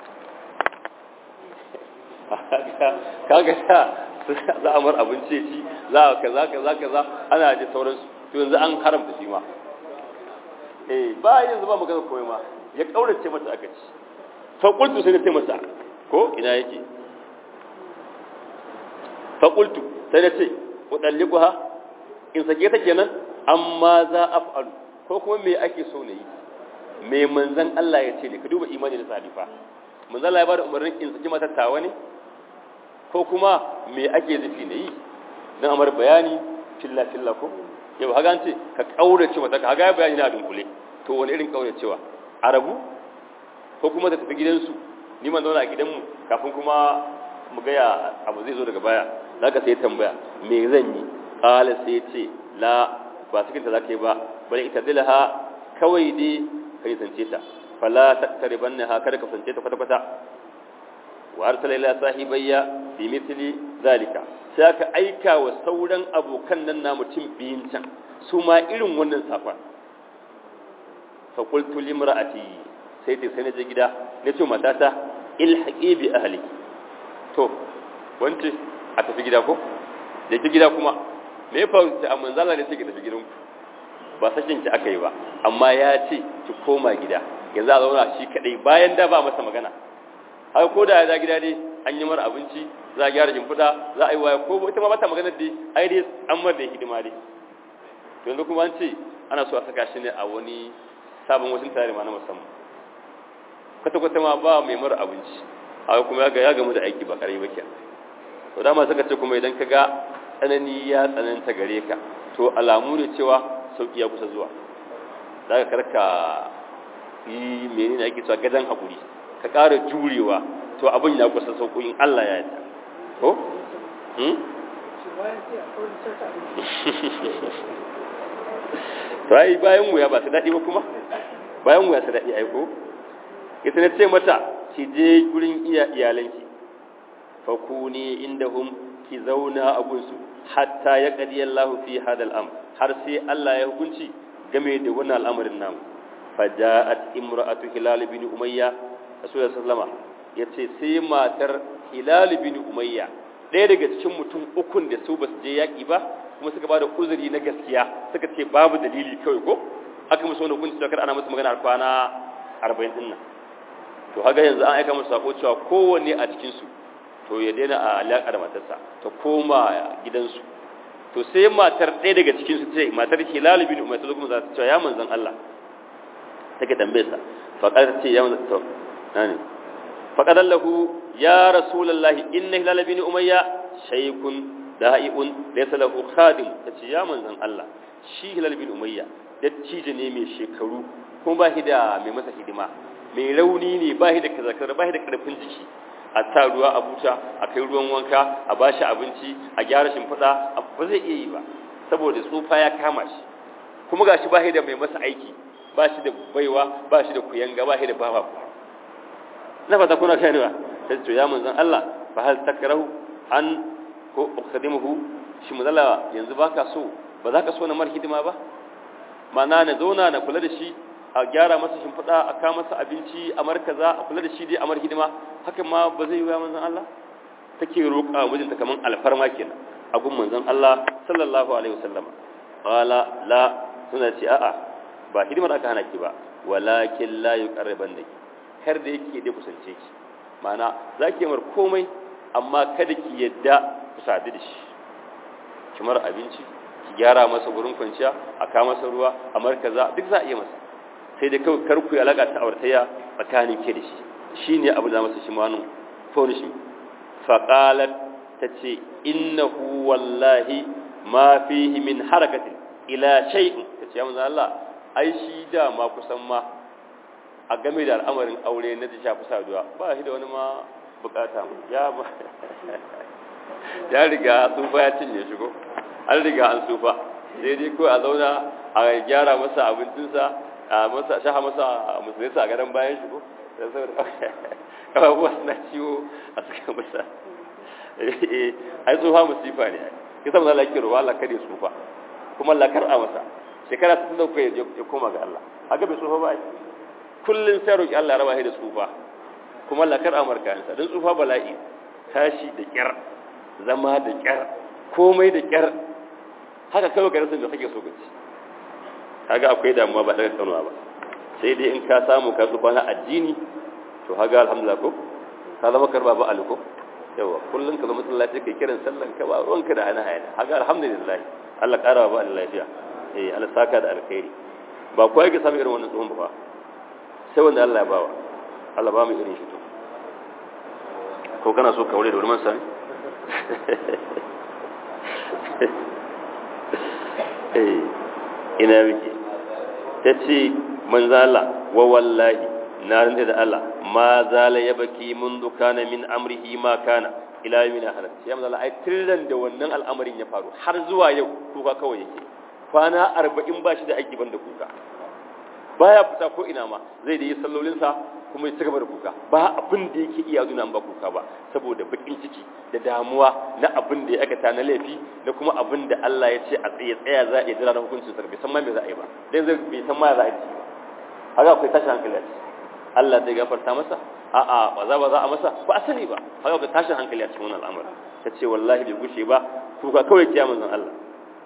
kaga ta za a mar abinci ci za kaza kaza kaza ana ji sauransu to yanzu an haramta shi ma eh ba yanzu ba magana koyi ma ya kaurace mata aka ci fa qultu sai na ce masa ko ina yake fa qultu sai na ce udallikuha in sake ta kenan amma za af'alu ko kuma me ake so ne yi me manzon Allah ya ce ne ka duba imani da sadifa manzon Allah ya bada umarnin in sake mata tawa ne ko kuma me ake zafi ne yi dan amar bayani filla filla ko yau haga an ce ka kaurace mata ka haga bayani na dunkule to wani irin kauracewa arabu ko kuma ta tafi gidansu ni man zauna a gidanmu kafin kuma mu ga ya abu zai zo daga baya zaka sai tambaya me zan yi qala sai ce la ba cikin ta zaka yi ba bal ita dilaha kawai dai kai sance ta fala taktaribanha kada ka sance ta kwata kwata wa arsala ila sahibayya bi mithli zalika sai aka aika wa sauran abokan nan na mutum biyin can su ma irin wannan safa fa qultu limra'ati sai ta sai na je gida nace matata ilhaqi bi ahli to wance a tafi gida ko da ki gida kuma me ya faru ta amma zalla ne take tafi gidanku ba sakin ki aka yi ba amma ya ce ki koma gida yanzu a zauna shi kadai bayan da ba masa magana haka ko da ya za gida dai an yi mara abinci za a gyara jimfuda za a yi waya ko ita ma bata magana dai ai dai an mar da hidima dai to yanzu kuma an ce ana so a saka shi ne a wani sabon wajen tare ma na musamman kwata kwata ma ba mai mara abinci haka kuma ya ga ya gamu da aiki ba kare ba kenan to dama suka ce kuma idan ka ga tsanani ya tsananta gare ka to alamu ne cewa sauki ya kusa zuwa za ka karka yi menene ake cewa gadan hakuri ka ƙara jurewa to abin ya kusa sauƙoyin Allah ya yi ko? rai bayan wuya ba su daɗi ba kuma bayan wuya su daɗi aiko ita na ce mata ki je gurin iya iyalanki fakuni indahum ki zauna a gunsu hatta ya ƙadi Allah fi hadal am har sai Allah ya hukunci game da wannan al'amarin namu faja'at imra'atu hilal bin umayya rasulullah sallama yace sai matar hilal bin umayya ɗaya daga cikin mutum ukun da su basu je yaki ba kuma suka bada uzuri na gaskiya suka ce babu dalili kawai ko aka musu wani hukunci kar ana musu magana kwana arba'in din nan to haga yanzu an aika musu sako cewa kowanne a cikin su to ya daina a alaƙa da matarsa ta koma gidansu to sai matar ɗaya daga cikin su ce matar Hilal bin Umayya ta zo kuma za ta ce ya manzon Allah take tambaye sa fa qala ce ya manzon to nani fa qala lahu ya rasulullahi inna Hilal bin Umayya shaykun da'iun laysa lahu khadim tace ya manzon Allah shi Hilal bin Umayya dattijo ne mai shekaru kuma ba shi da mai masa hidima mai rauni ne ba shi da kazakar ba shi da karfin jiki a ta ruwa a buta a kai ruwan wanka a bashi abinci a gyara shimfiɗa ba zai iya yi ba saboda tsufa ya kama shi kuma ga shi ba shi da mai masa aiki ba shi da baiwa ba shi da kuyanga ba shi da baba na fata kuna kai ne ba sai to ya manzon Allah fa hal takrahu an ko ukhadimuhu shi muzalla yanzu baka so ba za ka so na mar hidima ba mana na zauna na kula da shi a gyara masa shimfiɗa a kawo masa abinci a markaza a kula da shi dai a mar hidima hakan ma ba zai yi wa manzon Allah take roƙa mijinta kaman alfarma kenan a gun manzon Allah sallallahu alaihi wasallam qala la suna ce a'a ba hidimar aka hana ki ba walakin la yuqarriban ki kar da yake dai kusance ki mana zaki mar komai amma kada ki yadda ku sadu da shi kimar abinci ki gyara masa gurin kwanciya a kawo masa ruwa a markaza duk za a iya masa sai dai kawai karku ya alaka ta aurtaya tsakanin ke da shi shine abu da masa shi manu furnishi fa qalat tace innahu wallahi ma fihi min harakatin ila shay'in tace ya manzo Allah ai shi da ma kusan ma a game da al'amarin aure na da shafi saduwa ba shi da wani ma bukata ya ba ya riga tsufa ya cinye shi ko an riga an tsufa sai dai ko a zauna a gyara masa abincinsa a masa shaha masa musulunci a gadon bayan shi ko don saboda kawabuwa suna ciwo a cikin masa ai tsufa musifa ne kisa maza laki ruwa Allah kada ya tsufa kuma Allah kar a masa shekara sittin da uku ya koma ga Allah haka bai tsufa ba kullun sai roki Allah ya raba shi da tsufa kuma Allah kar a markansa don tsufa bala'i tashi da kyar zama da kyar komai da kyar haka kawai ka rasa da kake so ka ci kaga akwai damuwa ba daga kanuwa ba sai dai in ka samu ka tsufa na addini to haga alhamdulillah ko ka zama karba ba aliko yawa kullun ka zama sallaci kai kiran sallan ka ba ruwanka da ana hayana haga alhamdulillah Allah kara ba Allah lafiya eh Allah saka da alkhairi ba ko yake samu irin wannan tsohon ba sai wanda Allah ya bawa Allah ba mu irin shi to ko kana so ka wure da wurin sani eh ina miki tace manzo Allah wa wallahi na rinde da Allah ma zala yabki mundu kana min amrihi ma kana ila yawmina halat ya manzo Allah ai tirran da wannan al'amarin ya faru har zuwa yau kuka kawai yake kwana arba'in ba shi da aiki banda kuka baya fita ko ina ma zai da yi sallolin sa kuma ya ci gaba da kuka ba abin da yake iya duna ba kuka ba saboda bakin ciki da damuwa na abin da ya aikata na laifi da kuma abin da Allah ya ce a tsaye tsaya za a yi jira na hukuncin sa bai san ma me za a yi ba dan zai bai san ma za a yi ba haka akwai tashin hankali Allah zai gafarta masa a'a ba za ba za a masa ba a sani ba haka akwai tashin hankali a cikin wannan al'amari tace wallahi bai gushe ba kuka kawai kiyamun zan Allah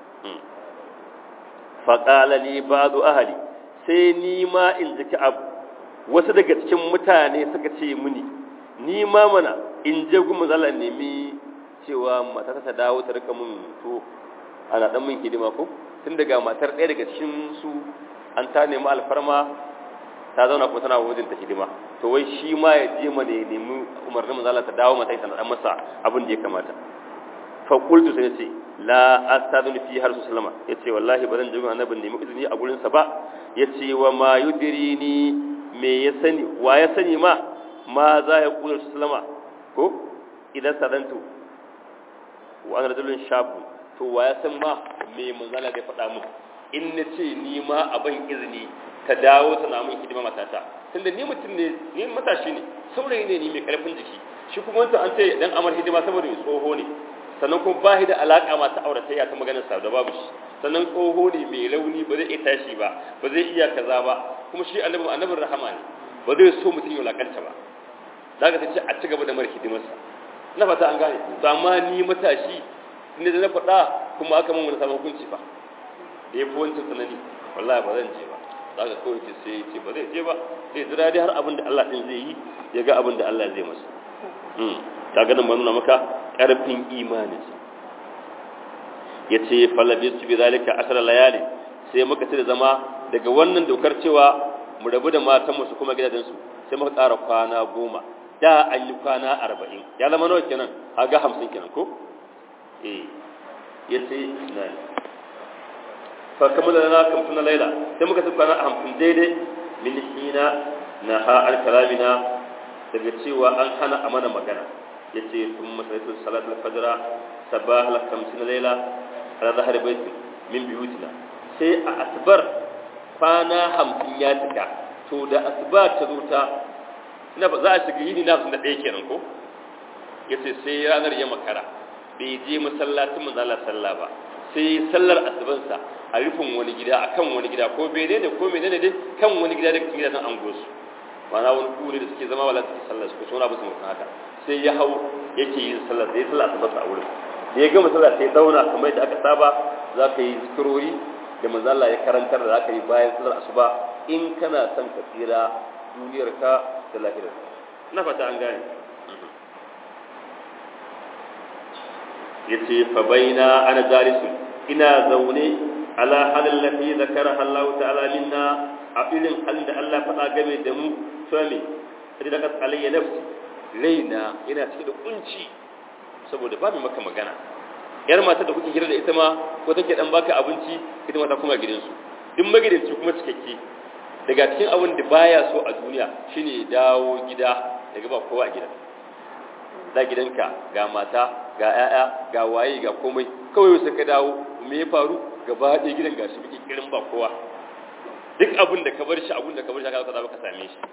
fa qala li ba'du ahli sai ni ma in jiki abu wasu daga cikin mutane suka ce mini ni ma mana in je gumu zalla nemi cewa mata ta dawo ta rika mun to ana dan mun hidima ko tun daga matar ɗaya daga cikin su an ta nemi alfarma ta zauna ko tana wajen ta hidima to wai shi ma ya je mana ya nemi umarnin manzo Allah ta dawo mata ta dan masa abin da ya kamata fa qultu sai ce la astadun fi har sallama yace wallahi bazan je gurin annabin nemi izini a gurin sa ba yace wa ma yudrini me ya sani wa ya sani ma ma za ya kula sallama ko idan sadantu wa an rajulun shabu to wa ya san ma me manzala da faɗa mu in na ce ni ma a ban izini ta dawo tana mun hidima matata tunda ni mutum ne ni matashi ne saurayi ne ni mai karfin jiki shi kuma wancan an ce dan amar hidima saboda mai tsoho ne sannan kuma ba shi da alaka ma ta auratayya ta maganar sa da babu shi sannan tsoho ne mai rauni ba zai iya tashi ba ba zai iya kaza ba kuma shi annabi annabin rahama ne ba zai so mutum ya lakanta ba zaka ta ce a ci gaba da mar hidimarsa na fata an gane to amma ni matashi ne da na faɗa kuma aka mun samu hukunci ba da yafi wancan tsanani wallahi ba zan je ba zaka kawai ce sai ce ba zai je ba sai jira dai har abin da Allah din zai yi ya ga abin da Allah zai masa mm kaga nan ba nuna maka karfin imaninsa yace falabistu bi zalika ashara layali sai muka ci da zama daga wannan dokar cewa mu rabu da matan mu su kuma gidajen su sai muka ƙara kwana goma da an yi kwana arba'in ya zama nawa kenan haga hamsin kenan ko eh yace na fa kamar lana kamtun laila sai muka ci kwana hamsin daidai min hina naha al-kalamina daga cewa an hana a mana magana yace sun masallatu salatul fajr sabah al-khamsin layla ala zahar bayt min buyutina sai a asbar kwana hamsin ya tuka to da asba ta zo ta ina ba za a shiga yini na sun da ɗaya kenan ko yace sai ranar ya makara bai je masallacin manzo Allah sallah ba sai sallar asubansa a rufin wani gida akan wani gida ko bene ne ko menene dai kan wani gida da cikin gidan angosu wana wani kure da suke zama wala suke sallar su ko suna basu mutum haka sai ya hau yake yin sallar sai sallar asubansa a wurin da ya gama sallar sai dauna kamar da aka saba za ka yi zikirori da manzo Allah ya karantar da za ka yi bayan sallar asuba in kana son ka tsira duniyarka da lahirarka na fata an gane yace fa baina ana jalisu ina zaune ala halin lati zakara Allah ta'ala minna a irin halin da Allah faɗa game da mu to me sai da kas alayya nafsi raina ina cike da kunci saboda ba mai maka magana yar mata da kuke hira da ita ma ko take dan baka abinci ita ma ta kuma gidansu duk magidanci kuma cikakke daga cikin abin da baya so a duniya shine dawo gida daga ba kowa a gidan da gidanka ga mata ga ƴaƴa ga waye ga komai kawai sai ka dawo me ya faru gaba ɗaya gidan gashi biki kirin ba kowa duk abin da ka bar shi abin da ka bar shi ka za ka same shi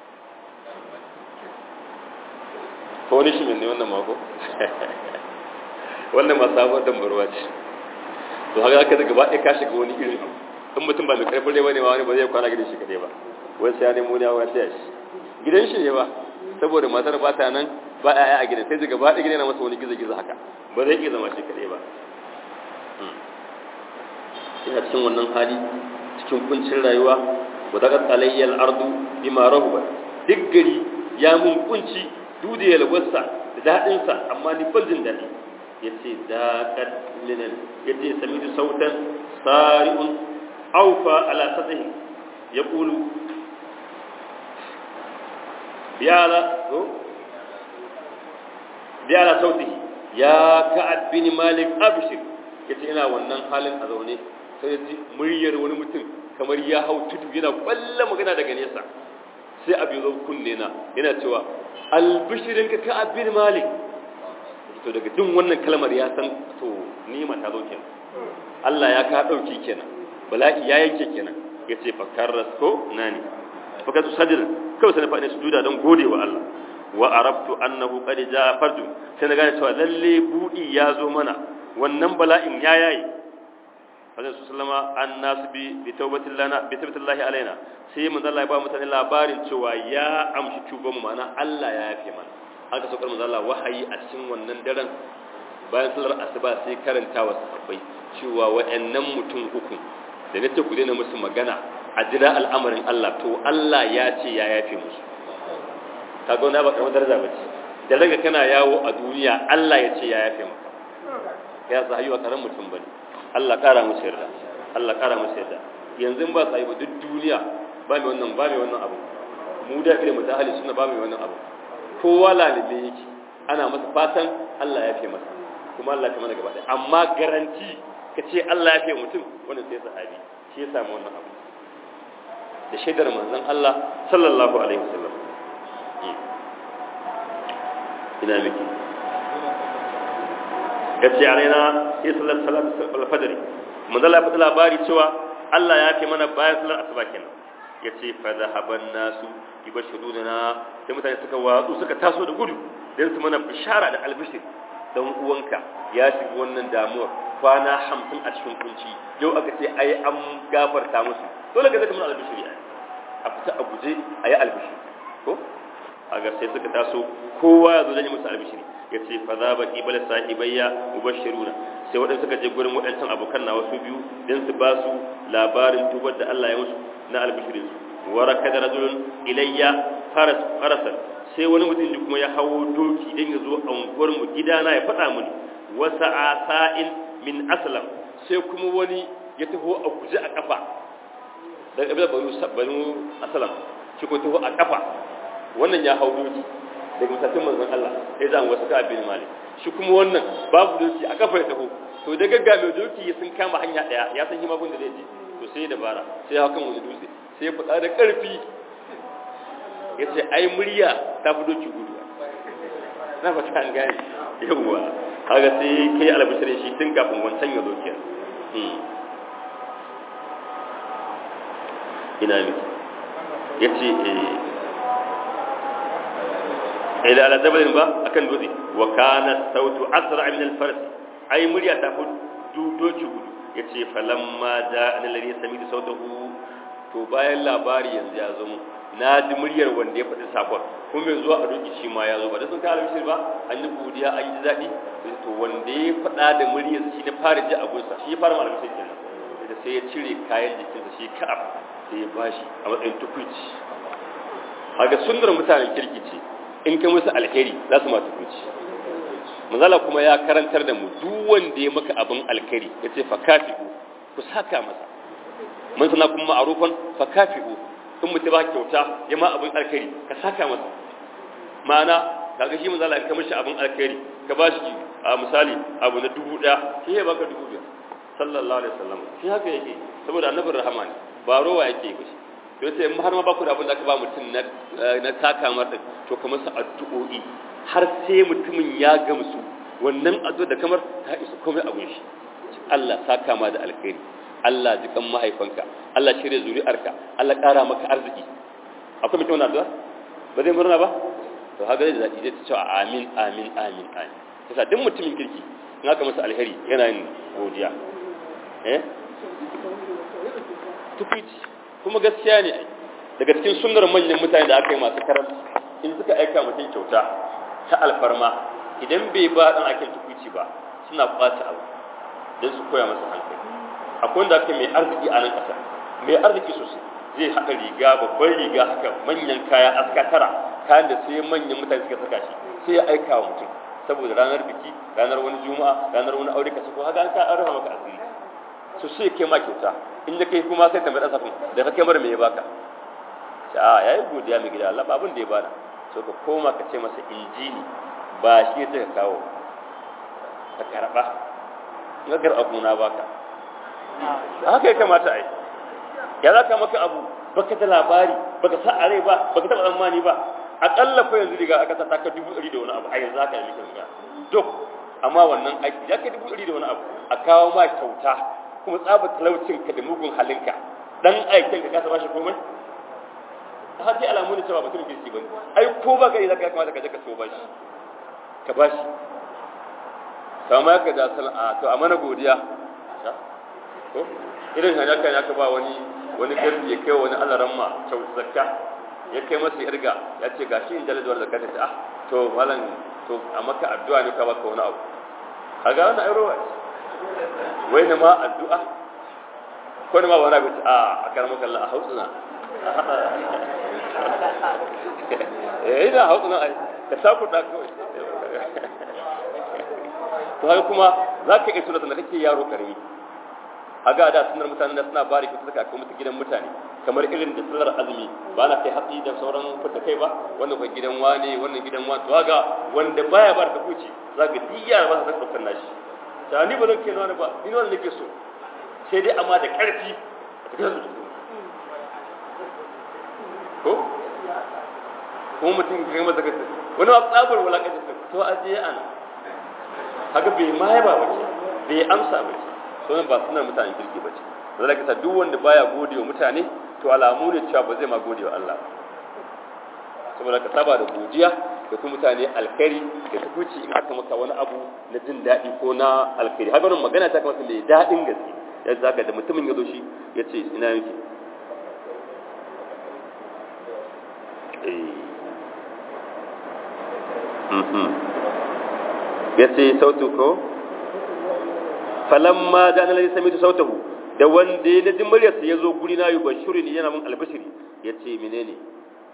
ko ne shi ne wannan mako wannan ma sabuwar dambarwa ce to haka ka gaba ɗaya ka shiga wani irin abu in mutum ba mai karfin rai bane ma wani ba zai kwana gidan shi kadai ba wai sai ya nemo ne wa sai shi gidan shi ne ba saboda matar ba ta nan ba ƴaƴa a gidan sai daga ba ɗaya gidan na masa wani gizo-gizo haka ba zai iya zama shi kadai ba ina cikin wannan hali cikin kuncin rayuwa wa daga alayyal ardu bima rahuba duk gari ya mun kunci dude ya lagwasa da dadin sa amma ni ban jin dadi yace da kad minan yace samidu sautan sari'un awfa ala satihi yaqulu biyala go biyala sautihi ya ka'ab bin malik abshir yace ina wannan halin a zaune sai ji muryar wani mutum kamar ya hau tudu yana kwalla magana daga nesa sai abu zo kunne na yana cewa albishirin ka ka'ab bin malik to daga jin wannan kalmar ya san to nima ta zo kenan Allah ya ka dauki kenan bala'i ya yanke kenan yace fakarras ko nani fakatu sajda kawai sai na faɗi sujuda don gode wa Allah wa arabtu annahu qad jaa fardu sai na gane cewa lalle budi ya zo mana wannan bala'in ya yayi Hazrat sallama annas bi bi tawbatil lana bi tawbatillahi alaina sai manzo Allah ya ba mutane labarin cewa ya amshi tuban mu mana Allah ya yafe mana aka saukar manzo Allah wahayi a cikin wannan daren bayan sallar asuba sai karanta wa sahabbai cewa waɗannan mutum uku da nace ku daina musu magana a jira al'amarin Allah to Allah ya ce ya yafe musu kaga wannan ba karamar daraja bace da daga kana yawo a duniya Allah ya ce ya yafe maka ya sahayi wa karan mutum bane Allah kara musu yarda Allah kara musu yarda yanzu ba sai ba duk duniya ba mai wannan ba mai wannan abu mu da irin mutahali suna ba mai wannan abu kowa lalibe yake ana masa fatan Allah ya yafe masa kuma Allah ta mana gaba ɗaya amma garanti kace Allah ya yafe mutum wannan sai sahabi shi ya samu wannan abu da shaidar manzon Allah sallallahu alaihi wasallam ina miki yace alaina sai sallar salatu al-fajr manzo Allah ya faɗi labari cewa Allah ya fi mana bayan sallar asuba kenan yace fa zahaban nasu yubashiruna sai mutane suka watsu suka taso da gudu dan su mana bishara da albishir dan uwanka ya shiga wannan damuwar kwana hamsin a cikin kunci yau aka ce ai an gafarta musu dole ka zaka mana albishiri a fita a guje ayi albishir ko aga sai suka taso kowa ya zo da musu albishiri yace fa za ba qibal sahibayya mubashiruna sai wadansu suka je gurin wadancan abokan na wasu biyu dan su ba su labarin tubar da Allah ya musu na albishirin su waraka da rajulun ilayya faras farasan sai wani mutum kuma ya hawo doki dan ya zo anguwar mu gidana ya fada mini wasa asa'il min aslam sai kuma wani ya taho a guje a kafa daga kabila banu banu aslam shi ko taho a kafa wannan ya hau doki daga mutattun manzon Allah sai zan wasu ka bin malik shi kuma wannan babu doki a kafa ya taho to da gagga mai doki sun kama hanya daya ya san hima gun da zai je to sai dabara sai ya hakan wani dutse sai ya fada da karfi yace ai murya ta fi doki gudu na fata an gane yawa kaga sai kai albishirin shi tun kafin wancan ya zo kenan ina ne yace eh ila ala jabalin ba akan dutse wa kana sautu asra min al-fars ai murya ta fi doki gudu yace falamma da alladhi sami'tu sautahu to bayan labari yanzu ya zo na ji muryar wanda ya faɗi sakon kuma mai zuwa a doki shi ma ya zo ba da sun kawo bishir ba an yi godiya an yi daɗi to wanda ya faɗa da muryar shi na fara ji abunsa shi ya fara malamai sai kenan da sai ya cire kayan jikinsa shi ka'ab sai ya bashi a matsayin tukuci haka sunnar mutanen kirki ce in kai musu alheri za su ma tukuci manzala kuma ya karantar da mu duk wanda ya maka abin alheri ya ce fa kafi'u ku saka masa mun sana kuma ma'arufan fa kafi'u in mutum ba kyauta ya ma abin alkhairi ka saka masa ma'ana kaga shi manzo Allah ya kamar shi abin alkhairi ka ba shi a misali abu na dubu ɗaya shi ya baka dubu biyar sallallahu alaihi wasallam shi haka yake saboda annabin rahama ne ba rowa yake ba shi to sai in har ma ba ku da abin da ka ba mutum na na saka mar din to kamar sa addu'o'i har sai mutumin ya gamsu wannan addu'a da kamar ta isa komai abin shi Allah saka ma da alkhairi Allah jikan mahaifanka Allah shirye zuri'arka Allah ƙara maka arziki akwai mutum na addu'a ba zai murna ba to haka zai zaki zai ce amin amin amin amin kasa duk mutumin kirki in aka masa alheri yana yin godiya eh tukuici kuma gaskiya ne daga cikin sunnar manyan mutane da aka yi masu karamci in suka aika mutum kyauta ta alfarma idan bai ba dan ake tukuici ba suna kwace abu don su koya masa hankali akwai wanda aka mai arziki a nan ƙasa mai arziki sosai zai haɗa riga babban riga haka manyan kaya aska tara kayan da sai manyan mutane suka saka shi sai ya aika wa mutum saboda ranar biki ranar wani juma'a ranar wani aure ka sako haka an ka arha maka asiri so sai kai ma kyauta in da kai kuma sai tambayar asafin da ka kai mara me ya baka a yayi godiya mai gida Allah babun da ya bada so ka koma ka ce masa injini ba shi ne ka kawo ka karba in ga abu na baka haka ya kamata ai ya za ka maka abu baka da labari baka sa a rai ba baka taɓa tsammani ba aƙalla fa yanzu riga aka sa ka dubu ɗari da wani abu a yanzu haka yi miki riga duk amma wannan aiki ya kai dubu ɗari da wani abu a kawo ma kyauta kuma tsaba talaucin ka da mugun halinka dan aikin ka kasa bashi komai har dai alamu ne cewa mutum kirki bane ai ko ba kai zaka kamata ka je ka so bashi ka bashi kama ka da sana'a to a mana godiya ko irin hanya kan ya ka ba wani wani garbi ya kai wani alaran ma kyauta zakka ya kai masa irga ya ce gashi in jaladwar zakka ta ah to malam to a maka addu'a ne ka baka wani abu kaga wannan ai rowa wai ne ma addu'a ko ne ma wani abu a a karamar Allah a hausuna eh ina hausuna ai ka saku da kawai to haka kuma zaka iya sunan da kake yaro karami haga da sunar mutanen da suna bari kuka saka kuma gidan mutane kamar irin da sunar azumi ba na kai hatsi da sauran fita kai ba wannan kai gidan wane wannan gidan wane to haga wanda baya bar ka kuci zaka diya ba sa tsofan nashi ta ni ba zan ke wani ba ni wannan nake so sai dai amma da karfi ko ko mutum kai masa ka wani ba tsabar walakacin to aje ana haga bai mai ba wace bai amsa ba sunan ba sunan mutanen kirki bace zai ka duk wanda baya godewa mutane to alamu ne cewa ba zai ma godewa Allah saboda ka saba da godiya da kuma mutane alkhairi da tukuci in aka maka wani abu na jin daɗi ko na alkhairi haka wannan magana ta kamata mai daɗin gaske ya zaka da mutumin ya zo shi ya ce ina yake ya ce sautu ko falamma da annabi sami sautahu da wanda ya ji muryarsa yazo guri na yubashiri ni yana mun albashiri yace menene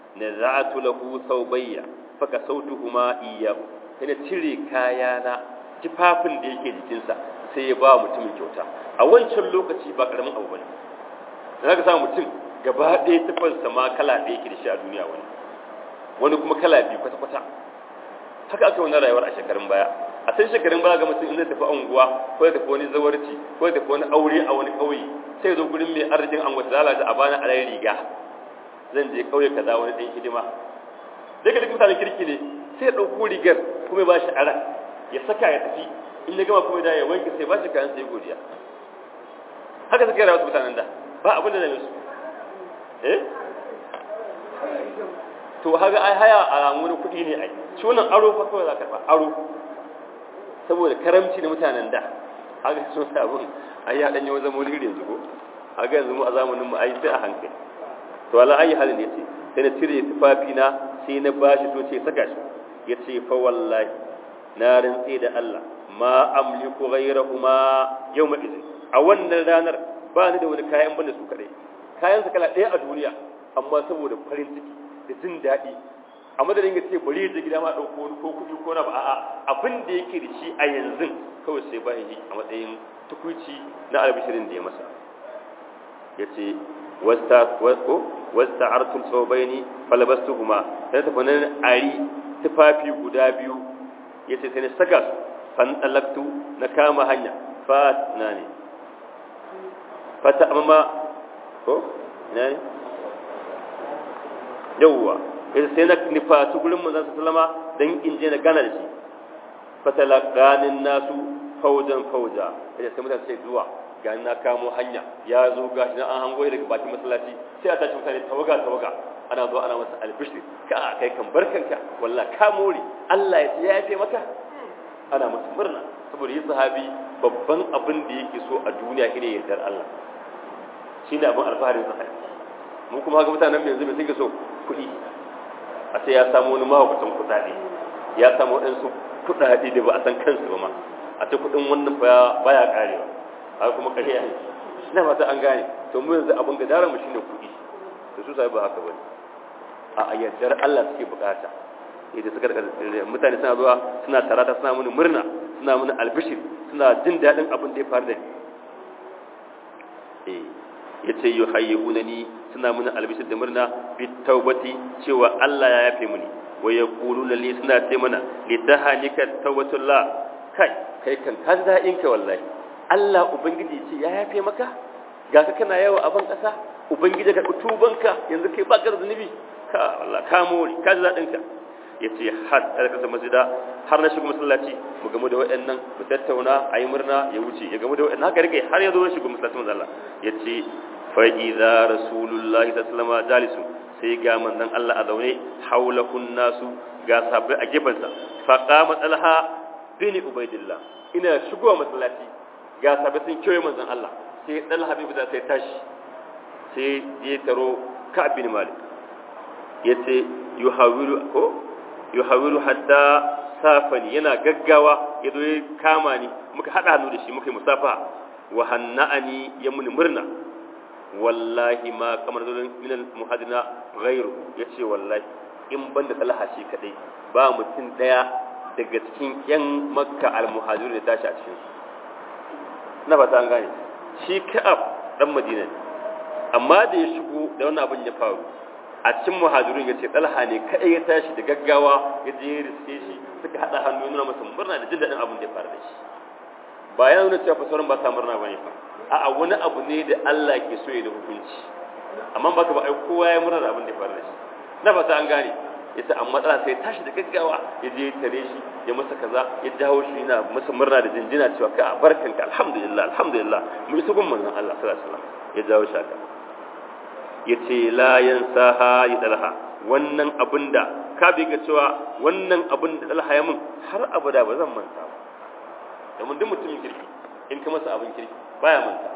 naza'atu lahu thawbayya faka sautuhuma iyyahu kana cire kayana tufafin da yake jikinsa sai ya ba mutumin kyauta. A wancan lokaci ba karamin abu bane. Da ka samu mutum gaba ɗaya tufansa ma kala ɗaya yake da shi a duniya wani. Wani kuma kala biyu kwata-kwata. Haka aka wani rayuwar a shekarun baya. A san shekarun baya ga mutum in zai tafi unguwa ko ya tafi wani zawarci ko ya tafi wani aure a wani ƙauye sai ya zo gurin mai arzikin anguwa ta lalata a bana a riga. Zan je ƙauye kaza wani ɗan hidima. Dai ka duk mutanen kirki ne sai ya ɗauko rigar kuma ya ba shi ara ya saka ya tafi in ya gama kuma da ya wanke sai ba shi kayan sai godiya. Haka suka yi rayuwar mutanen da ba abin da zai musu. Eh? To haka ai haya alamu wani kuɗi ne ai shi wannan aro fa kawai za ka karɓa aro saboda karamci na mutanen da haka sun sabon ai ya danyo zama wani yanzu ko haka yanzu mu a zamanin mu ai sai a hankali to wala ayi halin yace sai na cire tufafi na sai na bashi to ce saka shi yace fa wallahi na rantsi da Allah ma amliku ghayrahuma yawma idin a wannan ranar ba ni da wani kayan banda su kadai kayan sa kala ɗaya a duniya amma saboda farin ciki da jin daɗi a madadin ya ce bari ya gida ma ɗauko wani ko kuɗi ko na ba a'a abin da yake da shi a yanzu kawai sai ba shi a matsayin tukuci na albishirin da ya masa ya ce wasta artul tsobaini falabastuhuma sai tafi nan ari tufafi guda biyu ya ce sai na saka su fan ɗalaktu na kama hanya fa na ne fata amma ko na ne yawwa sai na nufatu gurin manzon sallama dan in je na gana da shi fatalaqanin nasu faujan fauja sai sai mutane sai zuwa ga na kamo hanya ya zo gashi na an hango daga bakin masallaci sai a tashi mutane tawaga tawaga ana zo ana masa albishir ka kai kan barkanka wallahi ka more Allah ya ya yafe maka ana masa murna saboda yi sahabi babban abin da yake so a duniya shine yardar Allah shine abin alfaharin sahabi mu kuma ga mutanen yanzu me suke so kuɗi a sai ya samu wani mahaukacin kuɗaɗe ya samu waɗansu kuɗaɗe da ba a san kansu ba ma a ta kuɗin wannan baya ƙarewa a kuma ƙarya ne ina fata an gane to mu yanzu abin gadaran mu shine kuɗi to su sai ba haka bane a ayyadar Allah suke bukata idan suka mutane suna zuwa suna tarata suna muni murna suna muni albishir suna jin daɗin abin da ya faru da ni eh yace yuhayyunani suna muni albishir da murna bi taubati cewa Allah ya yafe muni wa yaquluna li suna ce mana litahanika tawbatullah kai kai kan kan da'in ka wallahi Allah ubangiji ce ya yafe maka ga ka kana yawa a ban kasa ubangiji ka tubanka yanzu kai ba gar zunubi ka Allah ka more ka ji dadin ka yace har alka sa masjida har na shigo masallaci mu gamu da wayannan mu tattauna ayi murna ya wuce ya gamu da wayannan haka rike har ya zo shigo masallaci manzo Allah yace fa idza rasulullahi sallallahu alaihi wasallam jalisu sai ga manzon Allah a zaune haulakun nasu ga sabai a gefansa fa qama talha bin ubaidillah ina shigo masallaci ga sabai sun kiyoye manzon Allah sai dan habibu da sai tashi sai ya taro Ka'ab bin Malik yace yuhawilu ko yuhawilu hatta safani yana gaggawa yazo ya kama ni muka hada hannu da shi muka yi musafa wa hanna'ani ya muni murna wallahi ma kamar zulun min al-muhadina ghayru yace wallahi in banda talha shi kadai ba mutum daya daga cikin yan makka al-muhajirin da tashi a cikin na fata an gane shi Ka'ab dan Madina ne amma da ya shigo da wannan abin ya faru a cikin muhajirin yace talha ne kadai ya tashi da gaggawa ya je ya riske shi suka hada hannu nuna masa murna da jin dadin abin da ya faru da shi ba yana nuna cewa fasaran ba sa murna bane fa a'a wani abu ne da Allah ke so ya da hukunci amma baka ba ai kowa ya murna da abin da ya faru da shi na fata an gane yace amma tsara sai tashi da gaggawa ya je tare shi ya masa kaza ya dawo shi yana masa murna da jinjina cewa ka barkanka alhamdulillah alhamdulillah mu isa gun manzon Allah sallallahu alaihi wasallam ya dawo shi haka yace la yansaha ya dalha wannan abinda ka bi ga cewa wannan abin da dalha ya mun har abada ba zan manta ba domin duk mutumin kirki in ka masa abin kirki baya manta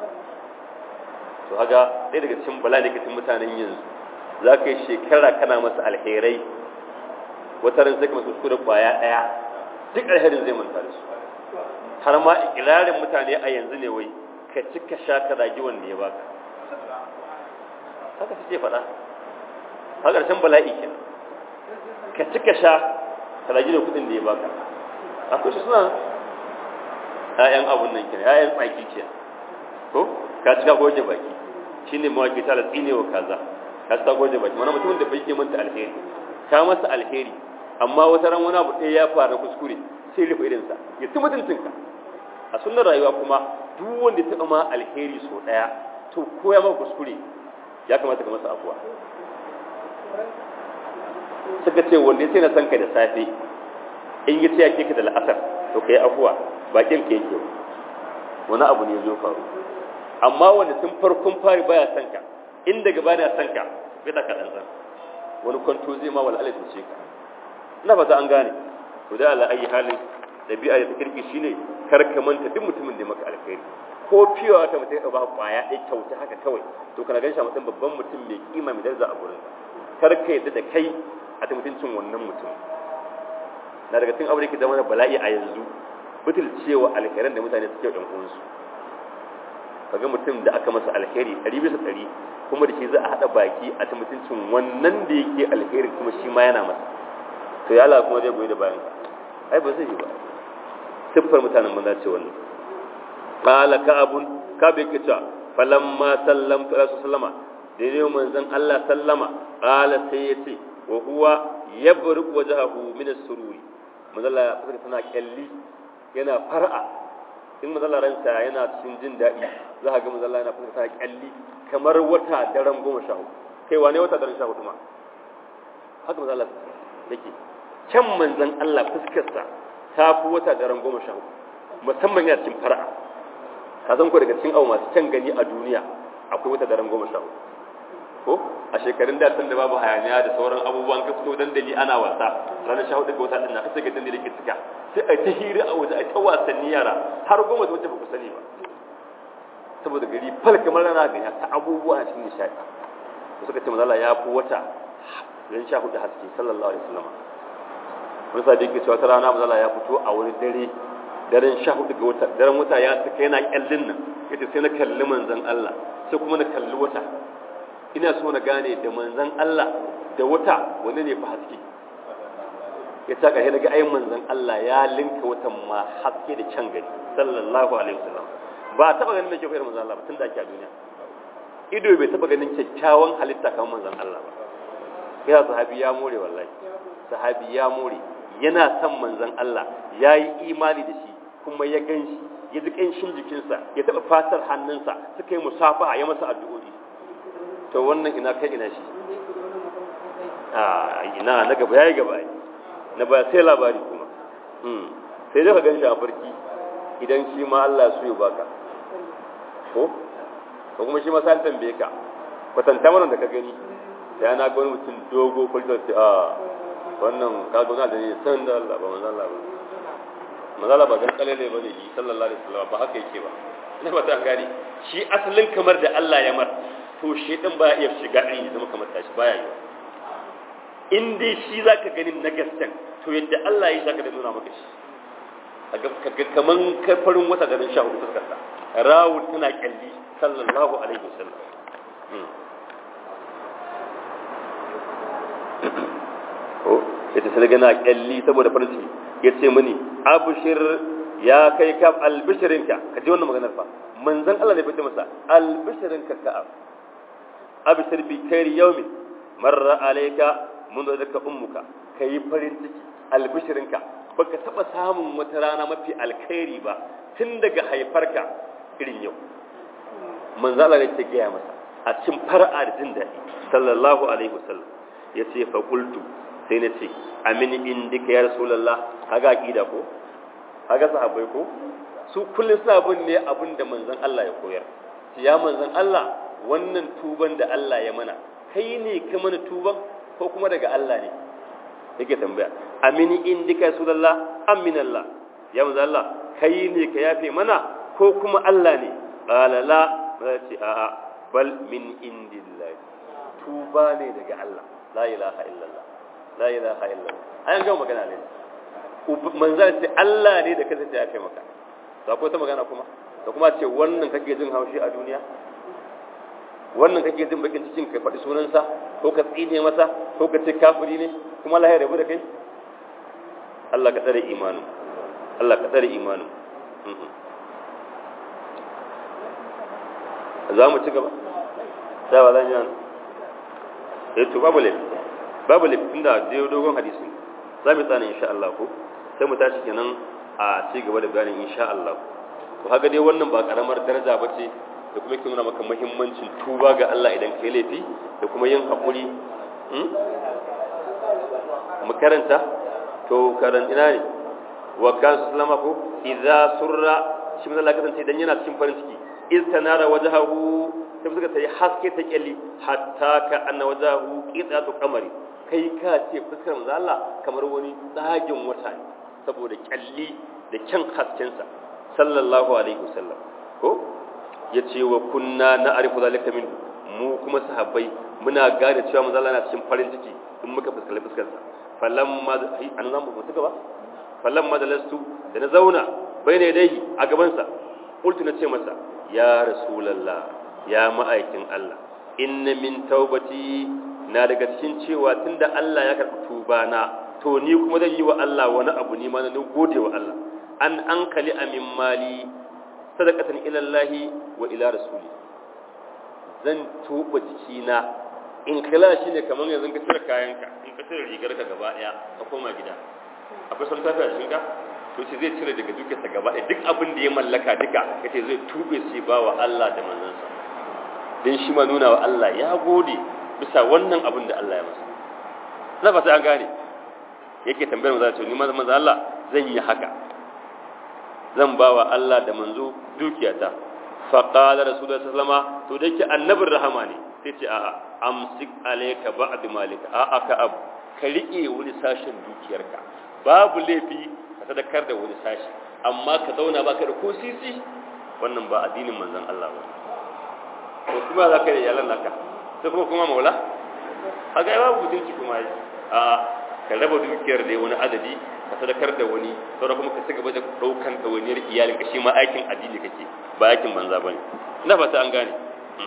to haga ɗaya daga cikin bala'ikatin mutanen yanzu za ka yi shekara kana masa alherai wata ran sai ka masa kuskure kwaya ɗaya duk alherin zai manta da su har ma ikirarin mutane a yanzu ne wai ka ci ka sha ka zagi wanda ya baka haka suke faɗa a ƙarshen bala'i kenan ka ci ka sha ka zagi da kuɗin da ya baka akwai shi suna ƴaƴan abun nan kenan ƴaƴan tsaki ce ko ka cika goje baki shine mawaki ta tsine wa kaza ka cika goje baki wannan mutumin da bai ke manta alheri ka masa alheri amma wata ran wani abu ɗaya ya faru kuskure sai rufe irin sa ya ci mutuncinka a sunnar rayuwa kuma duk wanda ta ma alheri so daya to ko ya maka kuskure ya kamata ka masa afuwa suka ce wanda sai na san ka da safe in yi ta yake ka da la'asar to kai afuwa bakin ka yake wani abu ne zo faru amma wanda tun farkon fari baya san ka in daga bana san ka bai ta kadan san wani kwanto zai ma wal alai ce ka ina fata an gane to da ala ayi halin dabi'a da kirki shine kar ka manta duk mutumin da maka alkhairi ko fiwa ta mutum ya ba kwaya ɗaya kyauta haka kawai to kana ganin shi mutum babban mutum mai kima mai daraja a gurin kar ka yadda da kai a ta mutuncin wannan mutum na daga cikin aure ke zama da bala'i a yanzu butul cewa alkhairan da mutane suke ɗan uwansu kaga mutum da aka masa alkhairi ɗari bisa ɗari kuma da shi za a haɗa baki a ta mutuncin wannan da yake alkhairi kuma shi ma yana masa to ya Allah kuma zai goyi da bayan ka ai ba zai yi ba siffar mutanen manza ce wannan qala ka'abun ka bai kita falamma sallamtu alaihi sallama da ne manzon Allah sallama qala sai yace wa huwa yabruq wajhahu min as-sururi manzon Allah fuska tana kalli yana far'a in manzon Allah ransa yana cikin jin dadi za ka ga manzon Allah yana fuska tana kalli kamar wata daren goma sha hudu kai wane wata daren sha hudu ma haka manzon Allah yake can manzon Allah fuskarsa ta fi wata daren goma sha hudu musamman yana cikin far'a ka san ko daga cikin abu masu can gani a duniya akwai wata daren goma sha hudu ko a shekarun da tun da babu hayaniya da sauran abubuwan ka fito dandali ana wasa ranar sha hudu ga wata din na kasa ga dandali ke cika sai a ta hira a waje a ta wasanni yara har goma ta wacce ba ku sani ba saboda gari fal kamar rana gani ta abubuwa a cikin nishadi suka ce manzo Allah ya fi wata ran sha hudu haske sallallahu alaihi wasallam wani sabi ke cewa ta rana manzo Allah ya fito a wani dare daren sha hudu ga wata daren wata ya saka yana kyallin nan yace sai na kalli manzon Allah sai kuma na kalli wata ina so na gane da manzon Allah da wata wani ne fa haske ya ta ga ga ayin manzon Allah ya linka watan ma haske da can gari sallallahu alaihi wasallam ba taba ganin mai kyau manzon Allah ba tun da ake a duniya ido bai taba ganin kyakkyawan halitta kamar manzon Allah ba ya sahabi ya more wallahi sahabi ya more yana son manzon Allah yayi imani da shi kuma ya ganshi ya ji kanshin jikinsa ya taba fatar hannunsa suka yi musafaha ya masa addu'o'i to wannan ina kai ina shi a ina na gaba yayi gaba na ba sai labari kuma hmm sai da ka ganshi a farki idan shi ma Allah su yi baka ko ko kuma shi ma san tambaye ka kwatanta mana da ka gani sai na ga wani mutum dogo kullu ce a wannan ka ga da ne san da Allah ba manzo Allah ba manzo Allah ba gan kalele bane shi sallallahu alaihi wasallam ba haka yake ba ina ba ta gani shi asalin kamar da Allah ya mar to shi din ba ya shiga din zama kamar tashi baya yi in dai shi zaka gani na gaskan to yadda Allah ya saka da nuna maka shi kaga kaman kafarin wata da sha hudu fuskar sa rawu tana kalli sallallahu alaihi wasallam oh sai ta gana kalli saboda farin ciki yace mini abushir ya kai ka albishirinka ka ji wannan maganar fa manzon Allah ne fita masa albishirinka ka abshir bi khairi yawmin marra alayka mundu zaka ummuka kai farin ciki albishirinka baka taba samun wata rana mafi alkhairi ba tun daga haifarka irin yau manzon Allah ne ke gaya masa a cikin far'a da jin daɗi sallallahu alaihi wasallam yace fa qultu sai na ce amin indika ya rasulullah kaga aqida ko kaga sahabbai ko su kullun sabon ne abinda manzon Allah ya koyar ya manzon Allah wannan tuban da Allah ya mana kai ne ka mana tuban ko kuma daga Allah ne yake tambaya amin indika ya rasulullah amin Allah ya manzon Allah kai ne ka yafe mana ko kuma Allah ne qala la ce a'a bal min indillah tuba ne daga Allah la ilaha illallah la ilaha illallah ayan ga magana ne manzal sai Allah ne da kace ya kai maka to akwai ta magana kuma da kuma ce wannan kake jin haushi a duniya wannan kake jin bakin cikin kai faɗi sunansa ko ka tsine masa ko ka ce kafiri ne kuma Allah ya rabu da kai Allah ka tsare imanin Allah ka tsare imanin za mu ci gaba da ba zan yi nan eh to babu lafi babu lafi tunda da dogon hadisi za mu tsana insha Allah ko sai mu tashi kenan a ci gaba da bayanin insha Allah to haka dai wannan ba karamar daraja bace da kuma yake nuna maka muhimmancin tuba ga Allah idan kai laifi da kuma yin hakuri hmm? mu karanta to karanta ina ne wa kan sallama ko idza surra shi mun Allah kasance idan yana cikin farin ciki istanara wajhahu sai suka tayi haske ta kyalli hatta ka anna wajhahu qitatu qamari kai ka ce fuskar manzo Allah kamar wani tsagin wata ne saboda kyalli da kyan haskensa sallallahu alaihi wasallam ko yace wa kunna na'rifu zalika min mu kuma sahabbai muna gane cewa manzo Allah yana cikin farin ciki in muka fuskale fuskar sa falamma an zamu mutu gaba falamma dalastu da na zauna bayne dai a gaban sa qultu na ce masa ya rasulullah ya ma'aikin Allah inna min taubati na daga cikin cewa tunda Allah ya karɓi tuba na to ni kuma zan yi wa Allah wani abu ni ma na gode wa Allah an ankali amin mali sadaqatan ila Allah wa ila rasuli zan tuba jikina in kala shi ne kamar yanzu ka cire kayanka in ka cire rigarka gaba daya ka koma gida akwai son tafi a jikinka to shi zai cire daga dukiyarsa gaba daya duk abin da ya mallaka duka kace zai tube shi ba wa Allah da manzansa dan shi ma nuna wa Allah ya gode bisa wannan abin da Allah ya masa na fata an gane yake tambayar manzo to ni ma manzo Allah zan yi haka zan ba wa Allah da manzo dukiyata fa qala rasulullahi sallallahu alaihi wasallam to dake annabin rahama ne sai ce a'a amsik alayka ba'd malika a'a ka ab ka rike wani sashin dukiyarka babu laifi ka sadakar da wani sashi amma ka zauna baka da ko sisi wannan ba addinin manzon Allah ba to kuma za ka yi yalan naka sai kuma kuma maula kaga babu mutunci kuma yi a ka raba dukiyar da wani adadi ka sadakar da wani sauran kuma ka cigaba da daukan dawaniyar iyalin ka shi ma aikin addini kake ba aikin banza bane ina fata an gane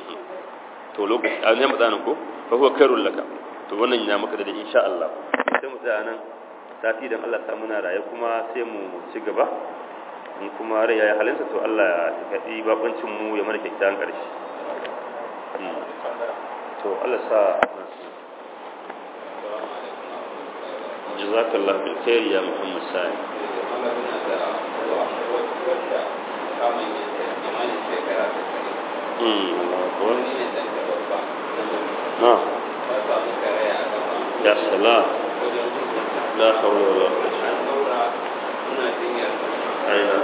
to lokaci a ne matsanin ko fa huwa khairul laka to wannan ya maka da insha Allah sai mu tsaya nan sati dan Allah ta muna raye kuma sai mu ci gaba in kuma rai yayi halinsa to Allah ya kadi babancin mu ya mana kyakkyawan karshe to Allah sa jazakallahu bil khair ya Muhammad sai mm Allah ya salam la hawla wala quwwata illa billah ayya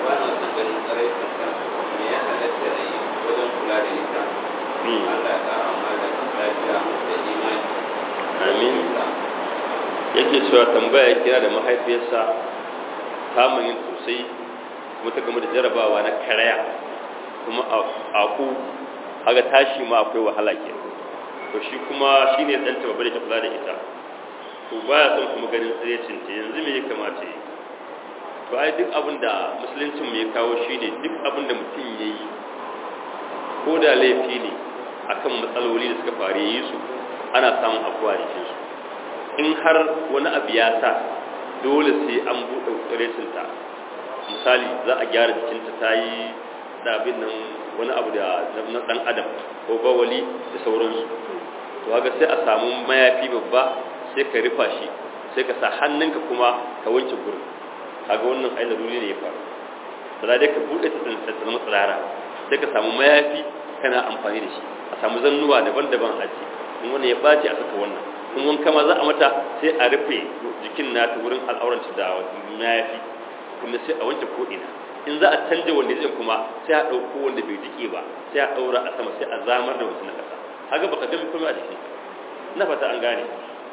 amin yake cewa tambaya kira da mahaifiyarsa kamun yin sosai kuma ta gama da jarabawa na karaya kuma a ku haga tashi ma akwai wahala ke to shi kuma shine dan ta babbar da kula da ita to baya son kuma ganin tsirecin ta yanzu me ya kamata yi to ai duk abin da musuluncin mu ya kawo shine duk abin da mutum yayi ko da laifi ne akan matsaloli da suka faru yi su ana samun afuwa da su in har wani abu ya sa dole sai an buɗe tsirecin ta misali za a gyara jikinta ta yi da abin nan wani abu da na dan adam ko bawali da sauransu to haka sai a samu mayafi babba sai ka rufa shi sai ka sa hannunka kuma ka wanke gurin kaga wannan ai laruri ne ya faru da dai ka bude ta tsantsan matsara sai ka samu mayafi kana amfani da shi a samu zannuwa daban-daban a ci in wani ya bace a saka wannan in wanka ma za a mata sai a rufe jikin nata wurin al'auranta da mayafi kuma sai a wanke ko ina in za a canja wanda zai kuma sai a ɗauko wanda bai jike ba sai a ɗaura a sama sai a zamar da wasu na ƙasa haka baka gami kuma a jikin na fata an gane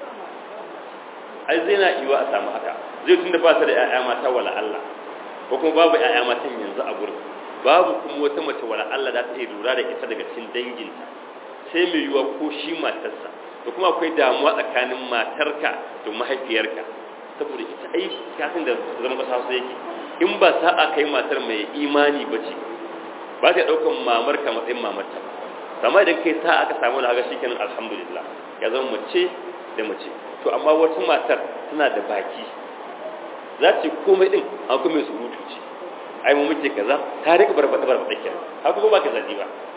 ai zai na iwa a samu haka zai tunda ba ta da ƴaƴa mata wala Allah ko kuma babu ƴaƴa matan yanzu a gurin babu kuma wata mace wala Allah za ta iya lura da ita daga cikin danginta sai mai yiwa ko shi matarsa da kuma akwai damuwa tsakanin matarka da mahaifiyarka saboda ita ai kafin da zama kasa su yake in ba sa'a kai matar mai imani ba ce ba ta ɗaukan mamarka matsayin mamarta amma idan kai sa'a aka samu da haka shikenan alhamdulillah ya zama mace da mace to amma wata matar tana da baki za ta komai din an kuma mai surutu ce ai mu muke kaza ta rika barbata barbata kenan haka ba ka zaji ba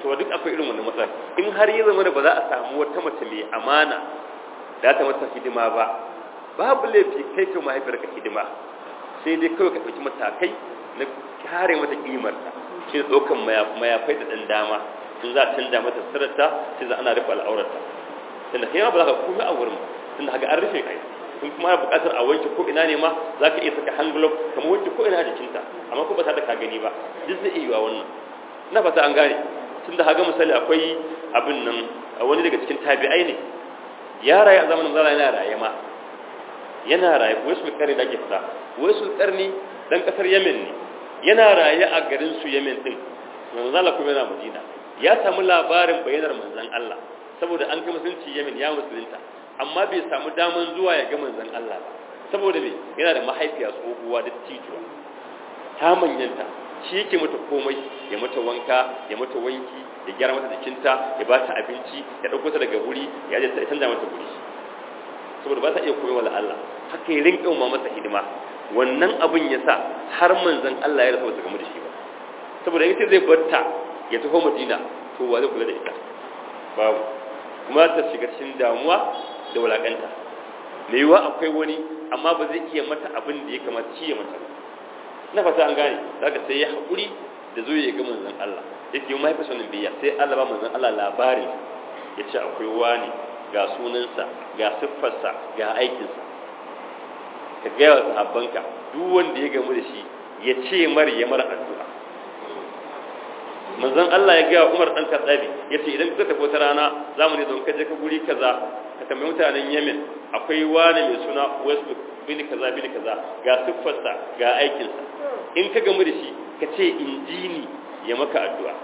to duk akwai irin wannan matsala in har ya zama da ba za a samu wata mace mai amana da ta mata hidima ba babu laifi kai kai mahaifiyarka hidima sai dai kawai ka ɗauki matakai na kare mata kimarta shi da ɗaukan mayafai da ɗan dama in za a canja mata sararta sai za ana rufe al'aurarta tunda kai ma ba za ka komai a wurin tunda haka an rufe kai in kuma ana buƙatar a wanke ko ina ne ma za ka iya saka hand glove kamar wanke ko ina a jikinta amma ko ba ta da ka gani ba duk zai iya wannan na fata an gane tunda haka misali akwai abin nan wani daga cikin tabi'ai ne ya rayu a zamanin zala yana raye ma yana raye wai sulkarni da ke fita wai sulkarni dan kasar yemen ne yana raye a garin su yemen din manzon Allah kuma yana madina ya samu labarin bayanar manzon Allah saboda an kai musulunci yemen ya musulunta amma bai samu daman zuwa ya ga manzon Allah ba saboda me yana da mahaifiya tsohuwa da tijuwa ta manyanta shi yake mata komai ya mata wanka ya mata wanki ya gyara mata jikinta ya ba ta abinci ya dauko ta daga wuri ya je ta canza mata guri saboda ba ta iya koyo wala Allah haka ya rinka ma masa hidima wannan abin ya sa har manzon Allah ya rasa wata game da shi ba saboda yace zai batta ya tafi Madina to wa zai kula da ita babu kuma ta shiga cikin damuwa da walakanta me yiwa akwai wani amma ba zai iya mata abin da ya kamata shi ya mata na fata an gane zaka sai ya hakuri da zo ya ga manzon Allah yake yi mahaifa sunan biya sai Allah ba manzon Allah labarin ya ce akwai wani ga sunansa ga siffarsa ga aikinsa ka gaya wa sahabbanka duk wanda ya gamu da shi ya ce mar ya mara addu'a manzon Allah ya gaya Umar dan Khattabi ya ce idan kuka tafi wata rana zamu ne don ka je ka guri kaza ka tambayi mutanen Yemen akwai wani mai suna West bin kaza bin kaza ga siffarsa ga aikinsa in ka gamu da shi ka ce injini ya maka addu'a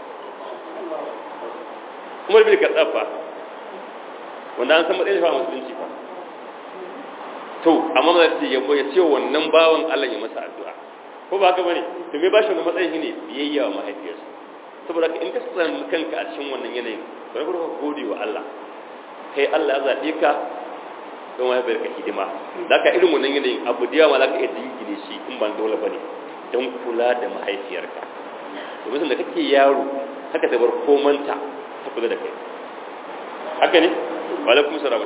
Umar bin Khattab fa wanda an san matsayin fa musulunci fa to amma ma sai yabo ya ce wannan bawan Allah ya masa addu'a ko ba haka bane to me ba shi wannan matsayin ne biyayya wa mahaifiyarsa saboda in ka san kanka a cikin wannan yanayin bari ka gode wa Allah kai Allah ya zabe ka don mahaifiyarka hidima zaka irin wannan yanayin abu da yawa zaka iya dingine shi in ban dole bane don kula da mahaifiyarka to mutum da kake yaro haka ta bar komanta ta kula da kai haka ne wa alaikum salam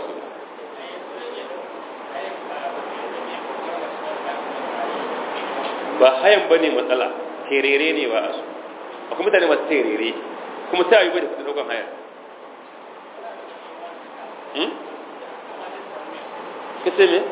ba hayan bane matsala terere ne ba asu akwai mutane masu terere kuma ta yi ba da su daukan haya hmm kace me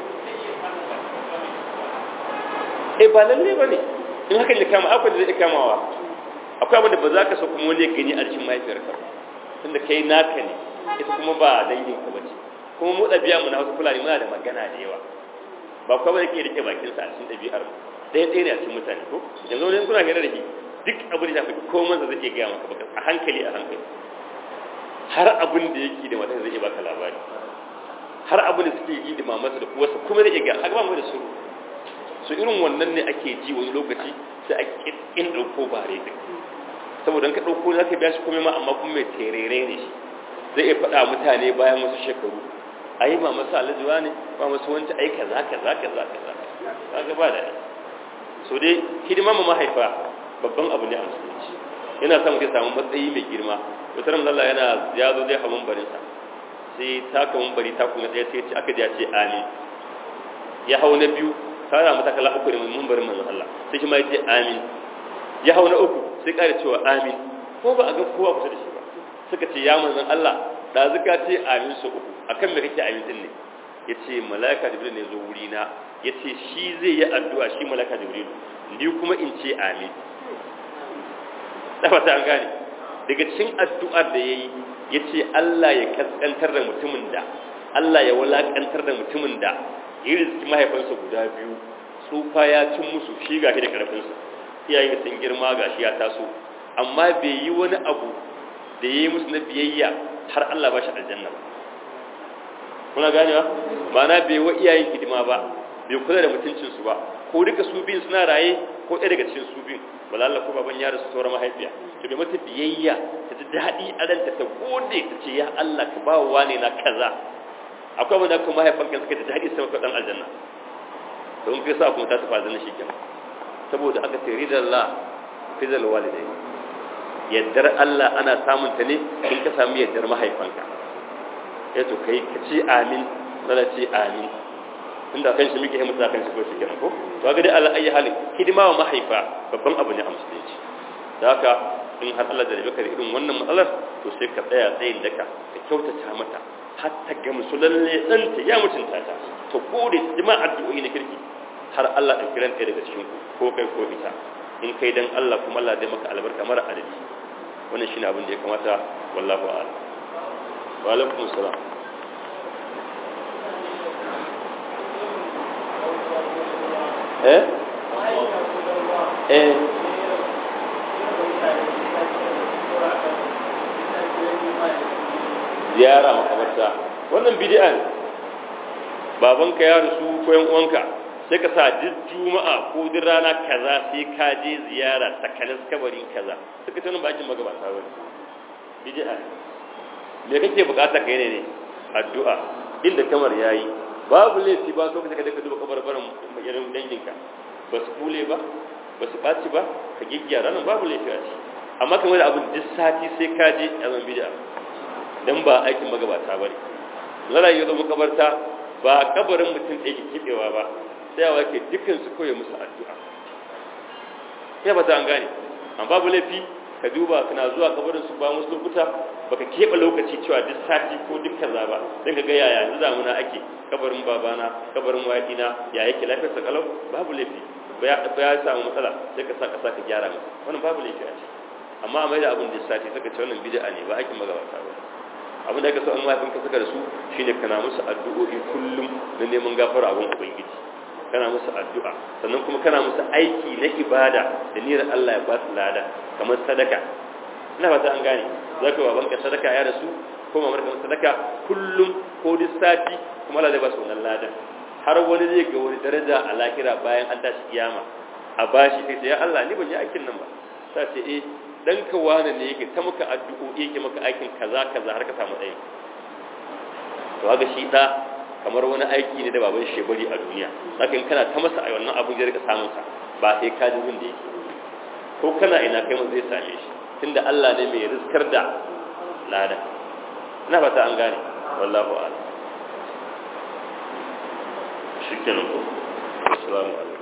eh ba lalle bane in haka ne kama akwai da zai kamawa akwai abin da ba za ka so kuma wani gani a cikin mahaifiyarka tunda kai naka ne ita kuma ba dangin ka bace kuma mu dabi'a mu na wasu fulani muna da magana da yawa ba kuma yake rike bakin sa a cikin dabi'ar mu dai dai ne a cikin mutane ko yanzu ne kuna hira da shi duk abin da shafi komai da zai ga maka baka a hankali a hankali har abin da yake da mata zai baka labari har abin da suke yi da mamarsa da kuwarsa kuma zai ga har ba mu da su so irin wannan ne ake ji wani lokaci sai a kin dauko bare din saboda in ka dauko zaka biya shi komai ma amma kuma mai terere ne shi zai iya faɗa mutane bayan wasu shekaru ayi ma masa alajuwa ne ba masu wanci ai kaza kaza kaza kaza kaga ba da so dai hidima ma mahaifa babban abu ne a musulunci yana son mutum samu matsayi mai girma wata ran Allah yana ya zo dai hawan barin sa sai taka mun bari ta kuma ɗaya sai aka ji ya ce amin ya hau na biyu tara mata kala uku ne mun barin manzon Allah sai shi ma ya ce amin ya hau na uku sai ƙara cewa amin ko ba a ga kowa kusa da shi ba suka ce ya manzon Allah da zuka ce amin su uku akan me kake amin din ne yace malaika jibril ne zo wuri na yace shi zai yi addu'a shi malaika jibril ni kuma in ce amin da fata an gane daga cikin addu'ar da yayi yace Allah ya kaskantar da mutumin da Allah ya walakantar da mutumin da ya rizki mahaifansa guda biyu tsufa ya cin musu shi gashi da karfinsa iyayen sun girma gashi ya taso amma bai yi wani abu da yayi musu na biyayya har Allah ba shi aljanna ba kuna ganewa ma'ana bai wa iyayen hidima ba bai kula da mutuncin su ba ko duka su biyun suna raye ko ɗaya daga cikin su biyun wala Allah ko baban yaro su saura mahaifiya to bai mata biyayya ta ji daɗi a ranta ta gode ta ce ya Allah ka ba wa ne na kaza akwai wanda kuma mahaifan kan suka ji daɗi sai ka dan aljanna don kai sa kuma ta tafi aljanna shi kenan saboda aka ce ridallah fizal walidai yaddar Allah ana samun ta ne in ka samu yaddar mahaifanka ya to kai ka ce amin zala ce amin inda kan shi muke himmatu kan shi ko shi kenan ko to ga dai Allah ayi halin hidima wa mahaifa babban abu ne a musulunci da haka in har Allah da rabe ka da irin wannan matsalar to sai ka tsaya tsayin daka ka kyautata mata har ta gamsu lalle ɗanta ya mutunta ta to gode jama'a addu'o'i na kirki har Allah ɗauki ran ɗaya daga cikin ku ko kai ko ita in kai dan Allah kuma Allah zai maka albarka mara adadi wannan shine abin da ya kamata wallahu a'lam wa alaikum assalam eh eh ziyara makabarta wannan bid'a ne babanka ya rasu ko yan uwanka sai ka sa duk juma'a ko duk rana kaza sai ka je ziyara takanas kabarin kaza suka tana bakin magabata wani bid'a me kake bukata kai ne ne addu'a inda kamar yayi babu laifi ba so ka ka duba kabarbaran irin danginka ba su kule ba ba su baci ba ka giggyara nan babu laifi a ci amma kamar da abin duk sati sai ka je a zan bid'a dan ba aikin magabata bane zara yi zo makabarta ba kabarin mutum ɗaya ke kibewa ba sai yawa ke dukkan su koyi musu addu'a sai ba ta an gane an babu laifi ka duba kana zuwa kabarin su ba musu lokuta baka keɓe lokaci cewa duk sati ko duk kaza ba dan ka ga yaya yanzu zamuna ake kabarin babana kabarin wayina ya yake lafiyar sa kalau babu laifi ba ya samu matsala sai ka sa ka saka gyara masa wannan babu laifi a ce amma a mai da abin da sati saka ce wannan bid'a ne ba aikin magabata ba abin da aka so an mahaifinka saka da su shine kana musu addu'o'i kullum na neman gafara abin ubangiji kana musu addu'a sannan kuma kana musu aiki na ibada da niyyar Allah ya ba su lada kamar sadaka ina fata an gane zaka babanka sadaka ya rasu ko mamarka sadaka kullum ko duk sati kuma Allah zai ba su wannan lada har wani zai ga wani daraja a lahira bayan an tashi kiyama a bashi kai ya Allah ni ban yi aikin nan ba sai ce eh dan ka wani ne yake ta maka addu'o'i yake maka aikin kaza kaza har ka samu tsayi to ga shi da kamar wani aiki ne da baban shi bari a duniya saka in kana ta masa ai wannan abun zai rika samun sa ba sai ka ji wanda yake ko kana ina kai mun zai same shi tunda Allah ne mai rizkar da lada ina fata an gane wallahu a'lam shikenan ko assalamu alaikum